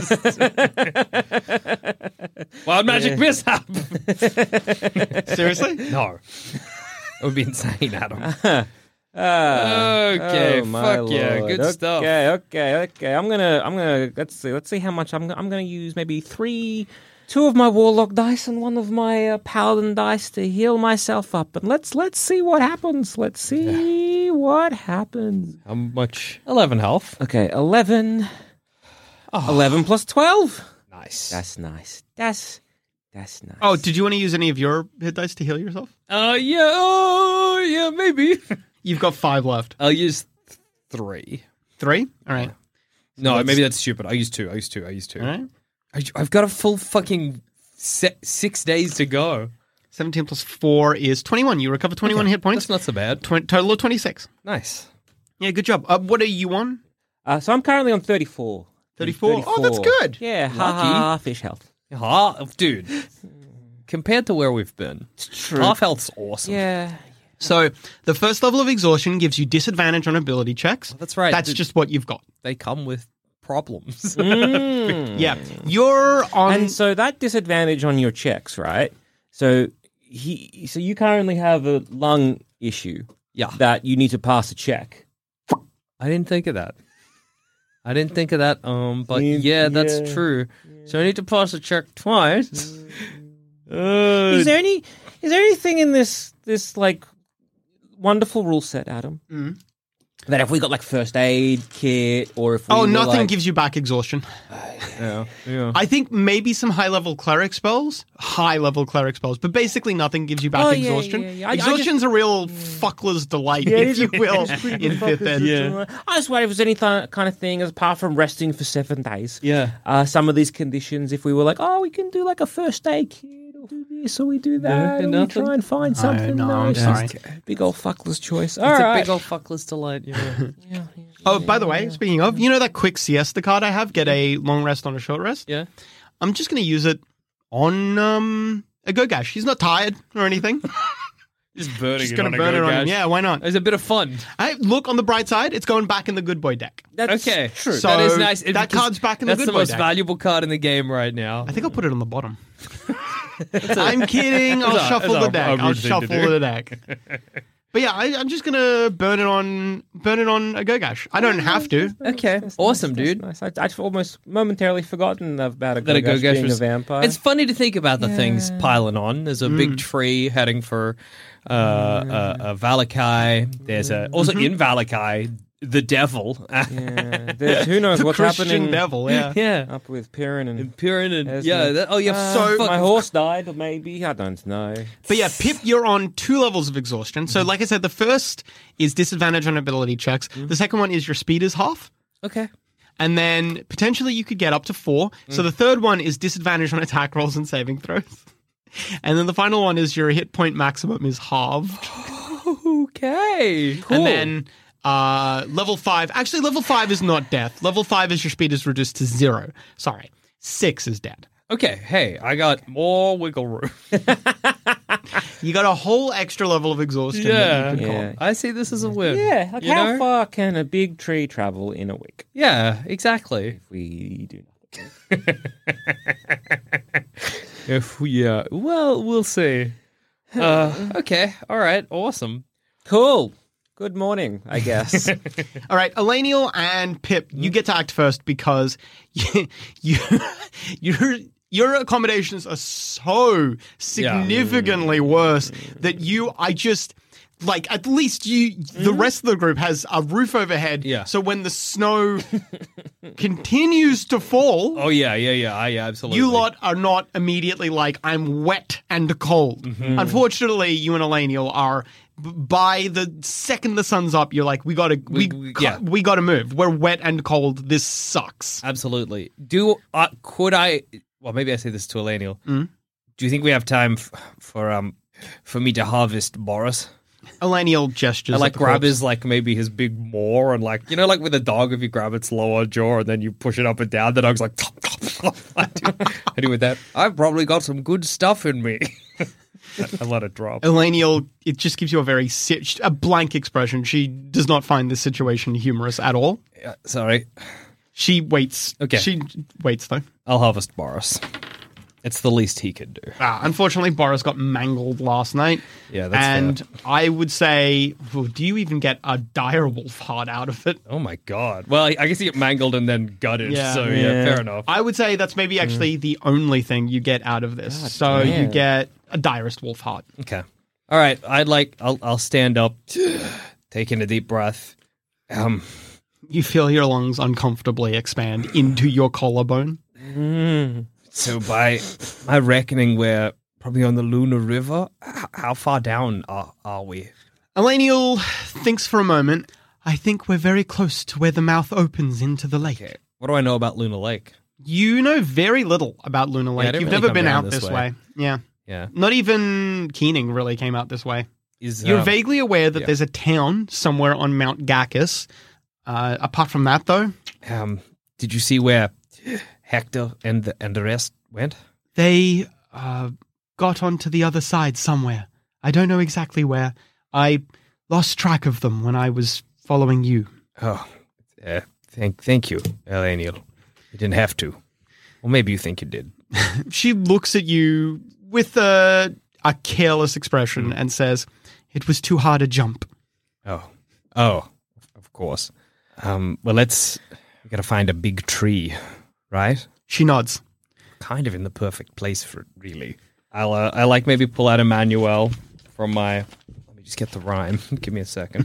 Wild magic mishap. Seriously? No. It would be insane, Adam. Ah, Okay, oh my fuck yeah, lord. good okay, stuff. Okay, okay, okay. I'm gonna, I'm gonna. Let's see, let's see how much I'm. I'm gonna use maybe three, two of my warlock dice and one of my uh, paladin dice to heal myself up, and let's let's see what happens. Let's see what happens. How much? eleven health. Okay, eleven. eleven plus twelve. Nice. That's nice. That's that's nice. Oh, did you want to use any of your hit dice to heal yourself? Uh, yeah, oh, yeah, maybe. You've got five left. I'll use th- three. Three? All right. No, that's- maybe that's stupid. I use two. I use two. I use two. All right. I, I've got a full fucking Se- six days to go. seventeen plus four is twenty-one. You recover twenty-one Okay, hit points. That's not so bad. Tw- total of twenty-six. Nice. Yeah, good job. Uh, what are you on? Uh, so I'm currently on thirty-four. thirty-four. Oh, that's good. Yeah, Lucky. half-ish health. Ah, dude. Compared to where we've been, True. half health's awesome. Yeah. So the first level of exhaustion gives you disadvantage on ability checks. That's right. That's Dude, just what you've got. they come with problems. Mm. Yeah. You're on... And so that disadvantage on your checks, right? So he, so you currently have a lung issue. Yeah. That you need to pass a check. I didn't think of that. I didn't think of that. Um, but Yeah, yeah, that's yeah. true. So I need to pass a check twice. Uh, Is there any? Is there anything in this this like wonderful rule set, Adam? Mm. That if we got like first aid kit, or if we Oh, were, nothing like, gives you back exhaustion. yeah, yeah. I think maybe some high-level cleric spells. High-level cleric spells. But basically nothing gives you back Oh, yeah, exhaustion. yeah, yeah. I- I Exhaustion's a real fuckler's delight, Yeah, it if is you a- will, it's pretty in good fifth ed. focus. I just wonder if there's any th- kind of thing, as apart from resting for seven days. Yeah. Uh, some of these conditions, if we were like, oh, we can do like a first aid kit, or do this, or we do that, or we nothing? try and find No, something. no, I'm it's sorry. just big old fuckless choice. All It's right. a big old fuckless delight. Yeah. Oh, by the way, speaking of, you know that quick siesta card I have? Get a long rest on a short rest? yeah. I'm just going to use it on um, a Gogash. He's not tired or anything. Just burning Just it going on to a burn it on him. Go-Gash. Yeah, why not? It's a bit of fun. Hey, look, on the bright side, it's going back in the good boy deck. That's Okay, true. So that is nice. that because card's back in the That's good the boy most deck. valuable card in the game right now. I think I'll put it on the bottom. I'm kidding. I'll It's a- shuffle it's the a- deck. a I'll rude thing to shuffle do. the deck. But yeah, I, I'm just gonna burn it on burn it on a Gogash. I don't have to. Okay, awesome, dude. Nice. I, I'd almost momentarily forgotten about a That a Gogash Gogash being was- a vampire. It's funny to think about the things piling on. There's a big tree heading for uh, uh, uh, Valakai. There's a also in Valakai the devil. Yeah, there's- who knows The what's Christian happening devil, yeah. yeah, up with Piran and Piran and Esmond. yeah. That, oh yeah. Uh, So- fuck. my horse died, or maybe I don't know. But yeah, Pip, you're on two levels of exhaustion. So like I said, the first is disadvantage on ability checks. The second one is your speed is half. Okay. And then potentially you could get up to four. So the third one is disadvantage on attack rolls and saving throws. And then the final one is your hit point maximum is halved. Okay. Cool. And then uh, level five, actually level five is not death. Level five is your speed is reduced to zero. Sorry, six is dead. Okay. Hey, I got more wiggle room. You got a whole extra level of exhaustion. yeah. That you could Yeah. I see this as a win. Yeah, like You how know? far can a big tree travel in a week? Yeah. Exactly. If we do nothing. If we, uh, well, we'll see. Uh, okay. All right. Awesome. Cool. Good morning, I guess. All right, Elenial and Pip, you get to act first because you, you, your your accommodations are so significantly worse that you, I just, like, at least you, the rest of the group has a roof overhead. Yeah. So when the snow continues to fall, Oh yeah. Yeah. Yeah. I yeah, absolutely. you lot are not immediately like, I'm wet and cold. Unfortunately, you and Elenial are. b- By the second the sun's up, you're like, we gotta, we, We- we- ca- yeah. we gotta move. We're wet and cold. This sucks. Absolutely. Do uh, could I? Well, maybe I say this to Elenial. Mm. Do you think we have time f- for um for me to harvest Boris? Elenial gestures. I like at the grab corpse. his like maybe his big maw and like you know like with a dog if you grab its lower jaw and then you push it up and down the dog's like I do, I do with that. I've probably got some good stuff in me. I let it drop. Elenial, it just gives you a very si- a blank expression. She does not find this situation humorous at all. Yeah, sorry, She waits. Okay. She waits though. I'll harvest Boris. It's the least he can do. Ah, unfortunately, Boris got mangled last night. Yeah, that's and fair. I would say, well, do you even get a dire wolf heart out of it? Oh my god. Well, I guess he get mangled and then gutted. Yeah. So yeah, Yeah. fair enough. I would say that's maybe actually the only thing you get out of this. so damn. you get a direst wolf heart. Okay. All right. I'd like. I'll. I'll stand up, take in a deep breath. Um. You feel your lungs uncomfortably expand into your collarbone. So by my reckoning, we're probably on the Luna River. H- how far down are, are we? Elenial thinks for a moment. I think we're very close to where the mouth opens into the lake. Okay. What do I know about Luna Lake? You know very little about Luna I Lake. didn't You've really never come been down out this this way. way. Yeah. Yeah. Not even Keening really came out this way. Is You're um, vaguely aware that yeah. there's a town somewhere on Mount Gacchus. Uh, apart from that, though, Um, did you see where Hector and the, and the rest went? they uh, got onto the other side somewhere. I don't know exactly where. I lost track of them when I was following you. Oh, uh, thank thank you, Eleniel. You didn't have to. Well, maybe you think you did. She looks at you with a, a careless expression and says, "It was too hard a jump." Oh, oh, of course. Um, well, let's. We gotta find a big tree, right? She nods. Kind of in the perfect place for it, really. I'll. Uh, I like maybe pull out Emmanuel from my. Let me just get the rhyme. Give me a second.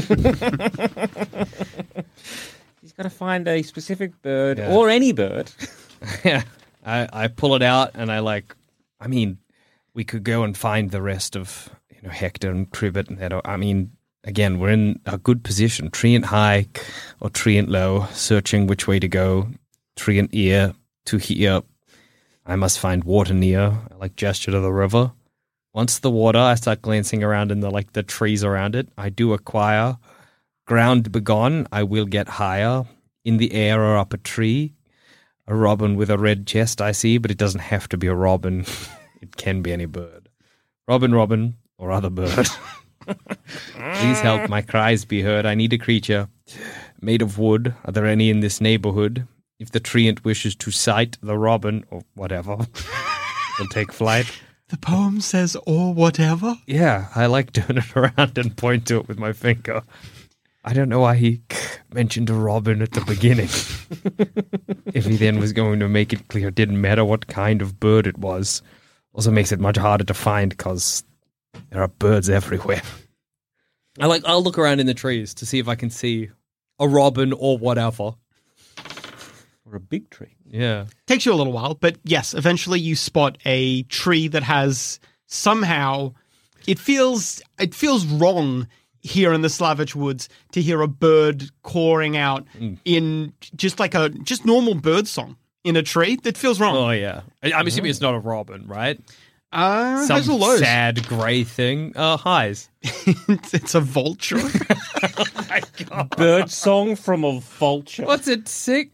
He's got to find a specific bird Yeah. or any bird. Yeah, I, I pull it out and I like. I mean, we could go and find the rest of you know Hector and Cribbit and that. I mean, again, we're in a good position. Treant high or treant low, searching which way to go. Treant ear to here. I must find water near. I like gesture to the river. Once the water, I start glancing around in the like the trees around it. I do acquire ground begone. I will get higher in the air or up a tree. A robin with a red chest I see, but it doesn't have to be a robin. It can be any bird. Robin, robin, or other bird. Please help my cries be heard. I need a creature made of wood. Are there any in this neighborhood? If the treant wishes to sight the robin or whatever, will take flight. The poem says, "or whatever." Yeah, I like doing it around and point to it with my finger. I don't know why he mentioned a robin at the beginning. If he then was going to make it clear it didn't matter what kind of bird it was. Also makes it much harder to find because there are birds everywhere. I like. I'll look around in the trees to see if I can see a robin or whatever. Or a big tree. Yeah. Takes you a little while, but yes, eventually you spot a tree that has somehow it feels it feels wrong here in the Slavich Woods to hear a bird cawing out Mm. in just like a just normal bird song in a tree. That feels wrong. Oh yeah. I, I'm assuming it's not a robin, right? Uh, Some highs or lows? sad grey thing. Uh, highs. it's, it's a vulture. Bird song from a vulture. What's it? Sick.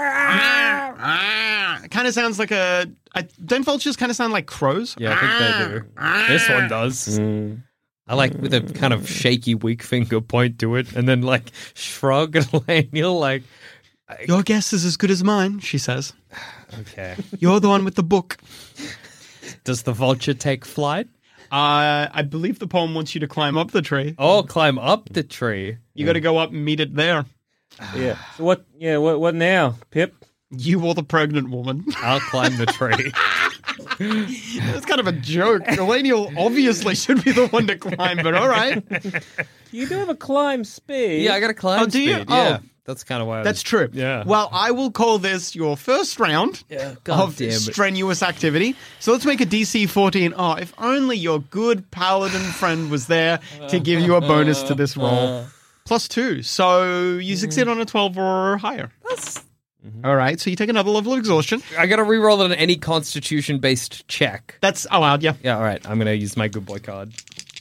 It kind of sounds like a. I, don't vultures kind of sound like crows? Yeah, I think they do. This one does. I like with a kind of shaky weak finger point to it and then like shrug and Laniel like. Your guess is as good as mine, she says. Okay. You're the one with the book. Does the vulture take flight? Uh, I believe the poem wants you to climb up the tree. Oh, climb up the tree. You got to go up and meet it there. Yeah. So what? Yeah. What? What now, Pip? You or the pregnant woman. I'll climb the tree. That's kind of a joke. Elenial obviously should be the one to climb, but all right. You do have a climb speed. Yeah, I got to climb Oh, do you? speed. Oh. Yeah, that's kind of why. I That's was- true. Yeah. Well, I will call this your first round Yeah, God of damn it. strenuous activity. So let's make a D C fourteen. Oh, if only your good paladin friend was there to give you a bonus to this roll. Plus two. So you succeed on a twelve or higher. That's- All right. So you take another level of exhaustion. I got to reroll on any constitution-based check. That's allowed, yeah. Yeah, all right. I'm going to use my good boy card.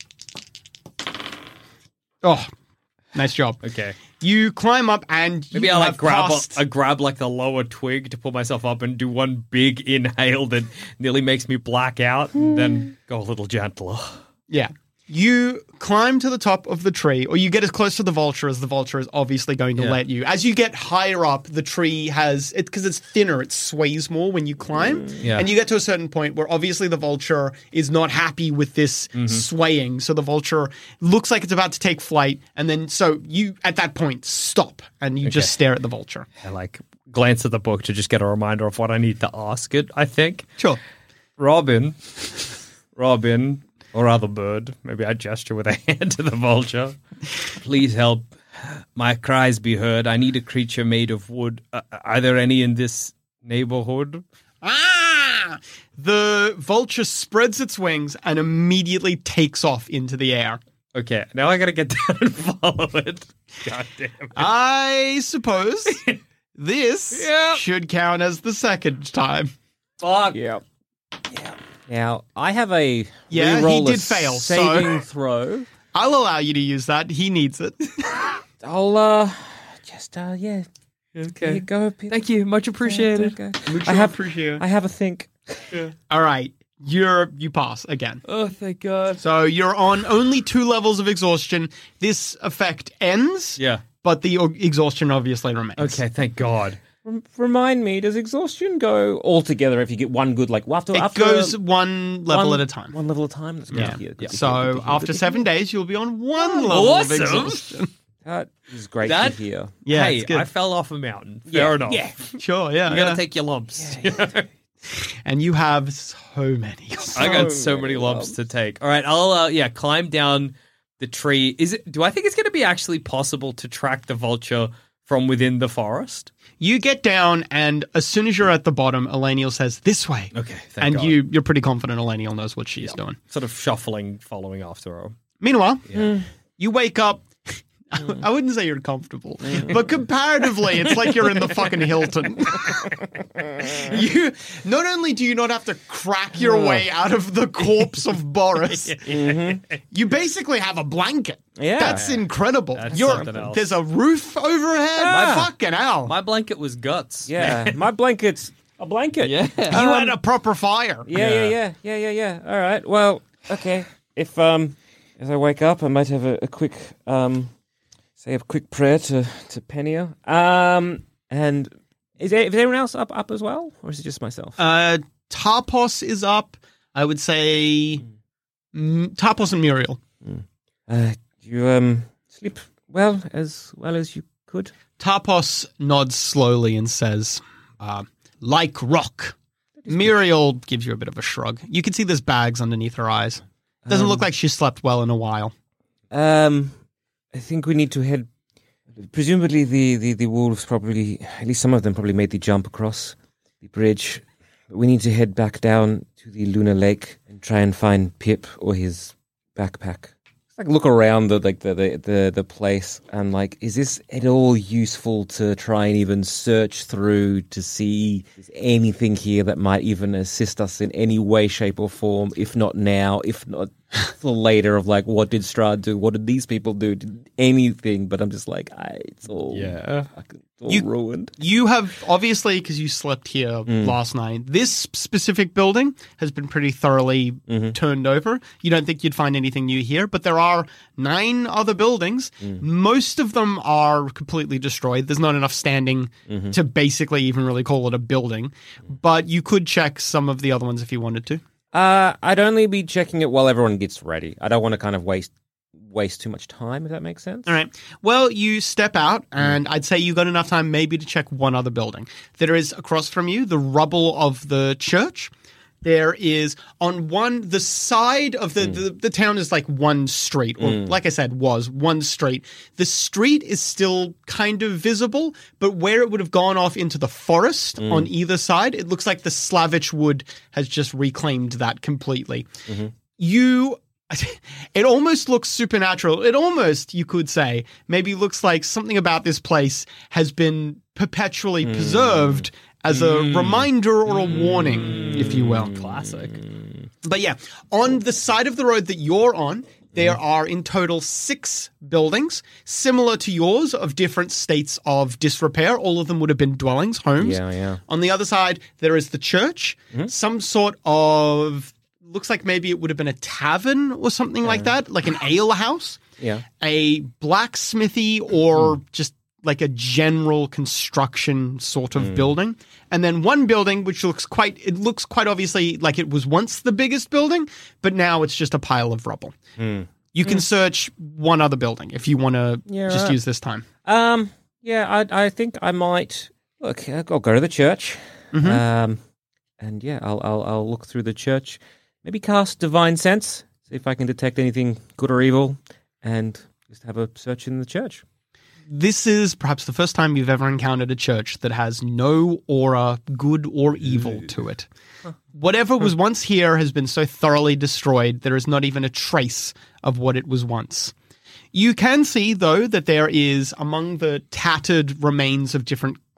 Oh, nice job. Okay. You climb up and Maybe you I like have grab passed- a, I grab like the lower twig to pull myself up and do one big inhale that nearly makes me black out, and then go a little gentler. Yeah. You climb to the top of the tree, or you get as close to the vulture as the vulture is obviously going to Yeah. let you. As you get higher up, the tree has it because it's thinner, it sways more when you climb. Yeah. And you get to a certain point where obviously the vulture is not happy with this Mm-hmm. swaying. So the vulture looks like it's about to take flight, and then so you at that point stop and you just stare at the vulture. I like glance at the book to just get a reminder of what I need to ask it, I think. Sure. Robin, Robin, or other bird, maybe I gesture with a hand to the vulture. Please help my cries be heard. I need a creature made of wood. Uh, are there any in this neighborhood? Ah! The vulture spreads its wings and immediately takes off into the air. Okay, now I gotta get down and follow it. God damn it. I suppose This Yeah. should count as the second time. Fuck. Yeah. Yeah. Now, I have a Yeah, he reroll did a fail, so- saving throw. I'll allow you to use that. He needs it. I'll, uh, just, uh, yeah. Okay. There you go. Pip. Thank you. Much appreciated. Okay. Much I have, appreciated. I have a think. All right. You're you pass again. Oh, thank God. So you're on only two levels of exhaustion. This effect ends, Yeah. but the o- exhaustion obviously remains. Okay, thank God. Rem- Remind me, does exhaustion go all together if you get one good, like, after, It after goes one level one- at a time. One level at a time? That's good Yeah. to hear. Good to hear, So good to hear, after good to seven hear. days, you'll be on one level Awesome. of exhaustion. That is great That- to hear. Yeah, hey, it's good. I fell off a mountain. Fair Yeah, enough. yeah. Sure, yeah. You gotta yeah. take your lumps. And you have so many. I got So so many many lumps lumps. to take. All right, I'll uh, yeah climb down the tree. Is it? Do I think it's going to be actually possible to track the vulture from within the forest? You get down, and as soon as you're at the bottom, Elenial says, "This way." Okay, thank and God. you, you're pretty confident Elenial knows what she's doing. Sort of shuffling, following after her. Meanwhile, you wake up. I wouldn't say you're comfortable, but comparatively, it's like you're in the fucking Hilton. You not only do you not have to crack your way out of the corpse of Boris, you basically have a blanket. Yeah. That's incredible. That's You're, something else. there's a roof overhead. Ah. Fucking hell! My blanket was guts. Yeah, my blanket's a blanket. Yeah. you had a proper fire. Yeah, yeah, yeah, yeah, yeah, yeah. All right. Well, okay. If um, as I wake up, I might have a, a quick um, say a quick prayer to to Penia. Um, and is there, is anyone else up up as well, or is it just myself? Uh, Tarpos is up. I would say mm, Tarpos and Muriel. Uh, you um sleep well as well as you could. Tarpos nods slowly and says, uh, like rock. Muriel gives you a bit of a shrug. You can see there's bags underneath her eyes. Doesn't Um, look like she slept well in a while. Um, I think we need to head. Presumably, the, the, the wolves probably, at least some of them, probably made the jump across the bridge. But we need to head back down to the Lunar Lake and try and find Pip or his backpack. Just like look around the like the, the, the, the place and like, is this at all useful to try and even search through to see if there's anything here that might even assist us in any way, shape, or form? If not now, if not for later, of like, what did Strahd do? What did these people do? Did anything? But I'm just like, I, it's all Yeah. fucking it's all You- ruined. You have, obviously, because you slept here Mm. last night, this specific building has been pretty thoroughly Mm-hmm. turned over. You don't think you'd find anything new here, but there are nine other buildings. Mm. Most of them are completely destroyed. There's not enough standing Mm-hmm. to basically even really call it a building. But you could check some of the other ones if you wanted to. Uh, I'd only be checking it while everyone gets ready. I don't want to kind of waste waste too much time, if that makes sense. All right. Well, you step out, and I'd say you got enough time maybe to check one other building. There is across from you the rubble of the church. There is on one the side of the, the the town is like one street, or like I said, was one street. The street is still kind of visible, but where it would have gone off into the forest on either side, it looks like the Slavich wood has just reclaimed that completely. You it almost looks supernatural. It almost, you could say, maybe looks like something about this place has been perpetually preserved as a reminder or a warning, if you will. Classic. But yeah, on the side of the road that you're on, there are in total six buildings, similar to yours, of different states of disrepair. All of them would have been dwellings, homes. Yeah, yeah. On the other side, there is the church, some sort of, looks like maybe it would have been a tavern or something like that, like an ale house, Yeah. a blacksmithy, or just like a general construction sort of building. And then one building which looks quite, it looks quite obviously like it was once the biggest building, but now it's just a pile of rubble. You can search one other building if you want to Yeah, just right. use this time. Um, yeah, I I think I might look. I'll go to the church. Um, and yeah, I'll I'll I'll look through the church. Maybe cast divine sense, see if I can detect anything good or evil, and just have a search in the church. This is perhaps the first time you've ever encountered a church that has no aura, good or evil, to it. Whatever was once here has been so thoroughly destroyed, there is not even a trace of what it was once. You can see, though, that there is, among the tattered remains of different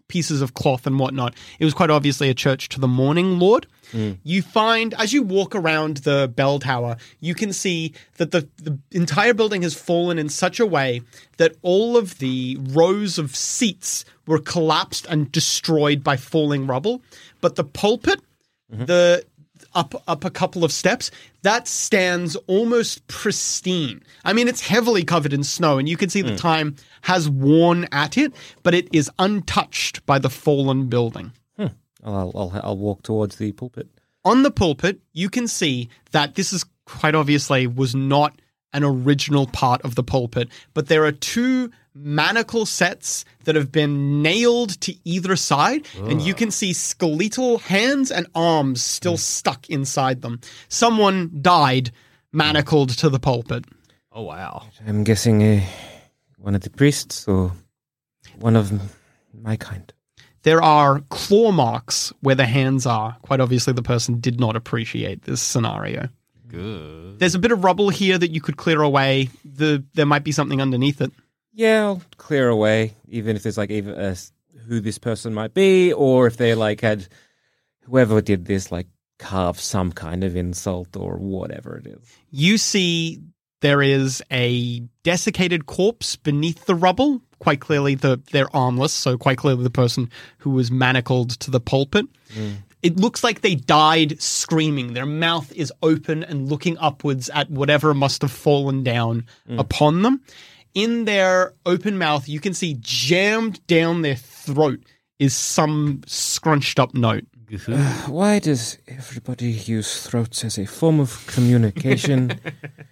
pieces of cloth and whatnot. It was quite obviously a church to the morning Lord. Mm. You find, as you walk around the bell tower, you can see that the, the entire building has fallen in such a way that all of the rows of seats were collapsed and destroyed by falling rubble. But the pulpit, mm-hmm. the up up a couple of steps, that stands almost pristine. I mean, it's heavily covered in snow, and you can see mm. the time has worn at it, but it is untouched by the fallen building. Hmm. I'll, I'll I'll walk towards the pulpit. On the pulpit, you can see that this is quite obviously was not an original part of the pulpit, but there are two manacle sets that have been nailed to either side, Ugh. and you can see skeletal hands and arms still mm. stuck inside them. Someone died manacled to the pulpit. Oh, wow. I'm guessing uh, one of the priests or one of my kind. There are claw marks where the hands are. Quite obviously, the person did not appreciate this scenario. Good. There's a bit of rubble here that you could clear away. The There might be something underneath it. Yeah, I'll clear away, even if there's like even uh, who this person might be, or if they like had whoever did this like carve some kind of insult or whatever it is. You see there is a desiccated corpse beneath the rubble. Quite clearly, the they're armless, so quite clearly the person who was manacled to the pulpit. Mm. It looks like they died screaming. Their mouth is open and looking upwards at whatever must have fallen down mm. upon them. In their open mouth, you can see jammed down their throat is some scrunched up note. Uh, why does everybody use throats as a form of communication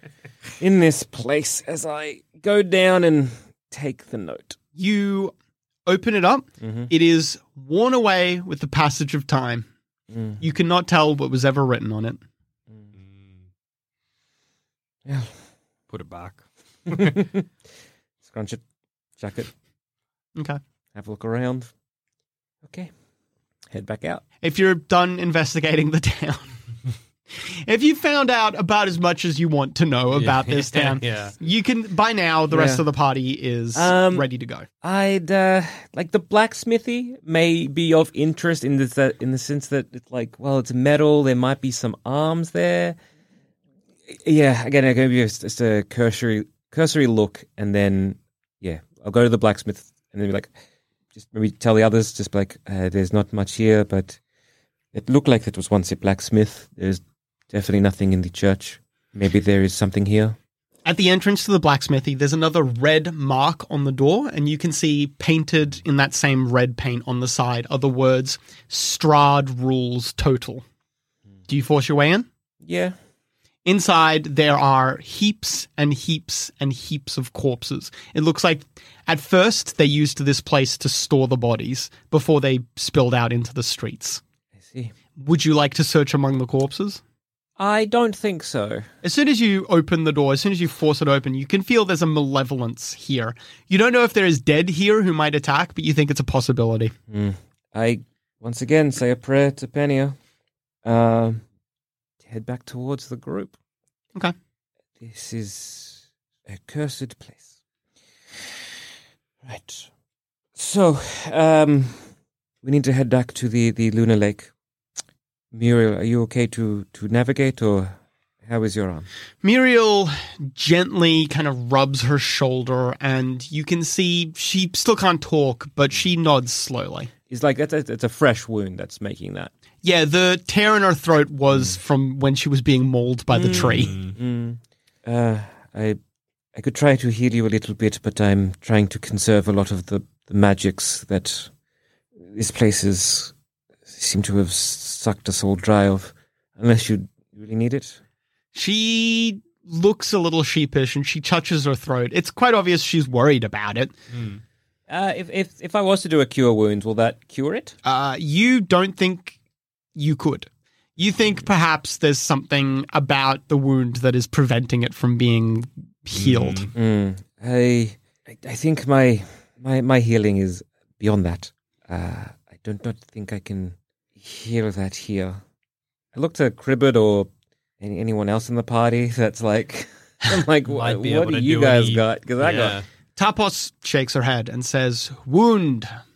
in this place as I go down and take the note? You open it up. Mm-hmm. It is worn away with the passage of time. Mm. You cannot tell what was ever written on it. Mm. Yeah. Put it back. Scrunch it. Jack it. Okay. Have a look around. Okay. Head back out. If you're done investigating the town, if you found out about as much as you want to know about yeah, this town, yeah. you can, by now, the yeah. rest of the party is um, ready to go. I'd, uh, like, the blacksmithy may be of interest in this, uh, in the sense that it's like, well, it's metal, there might be some arms there. Yeah, again, I'm going to be just a cursory, cursory look, and then, yeah, I'll go to the blacksmith, and then be like, just maybe tell the others, just be like, uh, there's not much here, but it looked like it was once a blacksmith. There's definitely nothing in the church. Maybe there is something here. At the entrance to the blacksmithy, there's another red mark on the door, and you can see painted in that same red paint on the side are the words, Strahd rules total. Do you force your way in? Yeah. Inside, there are heaps and heaps and heaps of corpses. It looks like, at first, they used this place to store the bodies before they spilled out into the streets. I see. Would you like to search among the corpses? I don't think so. As soon as you open the door, as soon as you force it open, you can feel there's a malevolence here. You don't know if there is dead here who might attack, but you think it's a possibility. Mm. I, once again, say a prayer to Penia. Um... Head back towards the group. Okay. This is a cursed place. Right. So, um, we need to head back to the, the Lunar Lake. Muriel, are you okay to, to navigate, or how is your arm? Muriel gently kind of rubs her shoulder, and you can see she still can't talk, but she nods slowly. It's like that's a, it's a fresh wound that's making that. Yeah, the tear in her throat was mm. from when she was being mauled by the mm. tree. Mm. Uh, I I could try to heal you a little bit, but I'm trying to conserve a lot of the, the magics that this place is, seem to have sucked us all dry of, unless you really need it. She looks a little sheepish and she touches her throat. It's quite obvious she's worried about it. Mm. Uh, if, if, if I was to do a cure wounds, will that cure it? Uh, you don't think you could. You think perhaps there's something about the wound that is preventing it from being healed. Mm. Mm. I, I think my, my my healing is beyond that. Uh, I don't not think I can heal that here. I looked at Cribbit or any, anyone else in the party that's like, I'm like, what, what do you do guys any... got? Because yeah. I got. Tapos shakes her head and says, "Wound.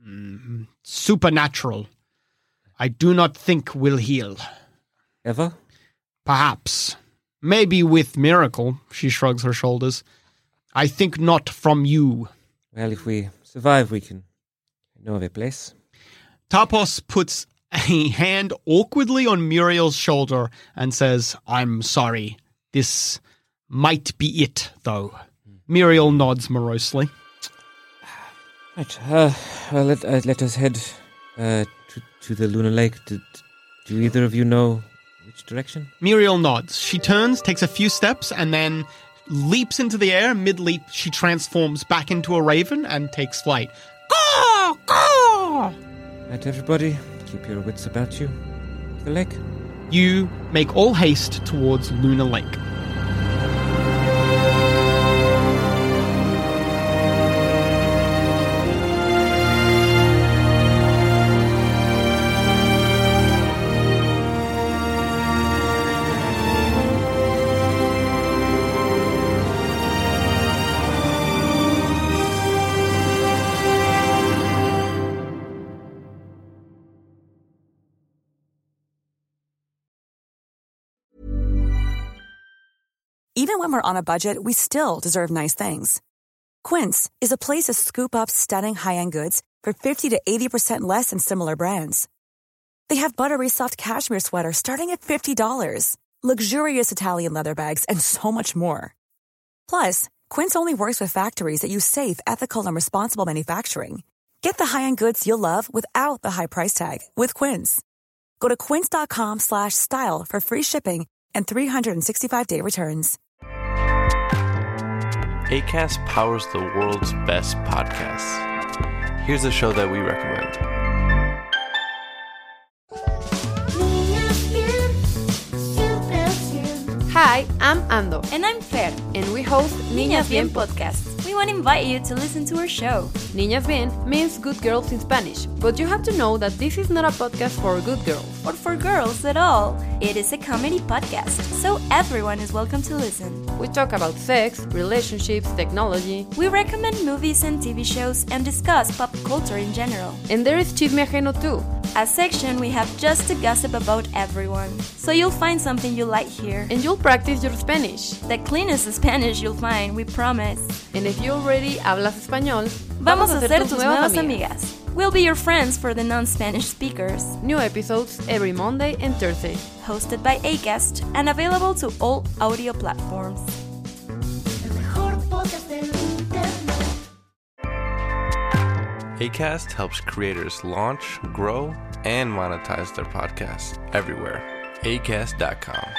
Mm, supernatural. I do not think will heal. Ever? Perhaps. Maybe with miracle, she shrugs her shoulders. I think not from you. Well, if we survive, we can know of a place. Tarpos puts a hand awkwardly on Muriel's shoulder and says, I'm sorry. This might be it, though. Muriel nods morosely. Right, uh, well, let, uh, let us head uh, to, to the Lunar Lake. Do, do either of you know which direction? Muriel nods. She turns, takes a few steps, and then leaps into the air. Mid-leap, she transforms back into a raven and takes flight. Caw! Caw! Right, everybody, keep your wits about you. The lake. You make all haste towards Lunar Lake. Even when we're on a budget, we still deserve nice things. Quince is a place to scoop up stunning high-end goods for fifty to eighty percent less than similar brands. They have buttery soft cashmere sweaters starting at fifty dollars, luxurious Italian leather bags, and so much more. Plus, Quince only works with factories that use safe, ethical, and responsible manufacturing. Get the high-end goods you'll love without the high price tag with Quince. Go to quince.com slash style for free shipping and three sixty-five day returns. Acast powers the world's best podcasts. Here's a show that we recommend. Hi, I'm Ando. And I'm Fer. And we host Niñas Bien podcast. We want to invite you to listen to our show. Niñas Bien means good girls in Spanish, but you have to know that this is not a podcast for good girls. Or for girls at all. It is a comedy podcast, so everyone is welcome to listen. We talk about sex, relationships, technology. We recommend movies and T V shows and discuss pop culture in general. And there is Chisme Ajeno too, a section we have just to gossip about everyone. So you'll find something you like here. And you'll practice your Spanish. The cleanest Spanish you'll find, we promise. And if you already hablas español, vamos a ser tus nuevas amigas. We'll be your friends for the non-Spanish speakers. New episodes every Monday and Thursday. Hosted by Acast and available to all audio platforms. Acast helps creators launch, grow, and monetize their podcasts everywhere. Acast dot com.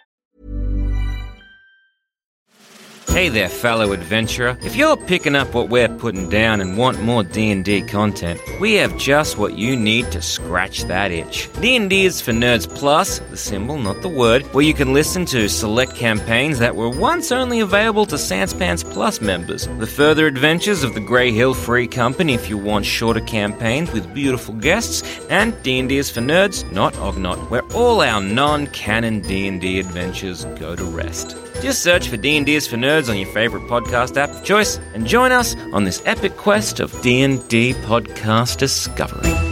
Hey there, fellow adventurer. If you're picking up what we're putting down and want more D and D content, we have just what you need to scratch that itch. D and D is for Nerds Plus, the symbol, not the word, where you can listen to select campaigns that were once only available to Sanspants Plus members. The further adventures of the Grey Hill Free Company if you want shorter campaigns with beautiful guests, and D and D is for Nerds, not Ognot, where all our non-canon D and D adventures go to rest. Just search for D and D is for Nerds on your favorite podcast app of choice and join us on this epic quest of D and D podcast discovery.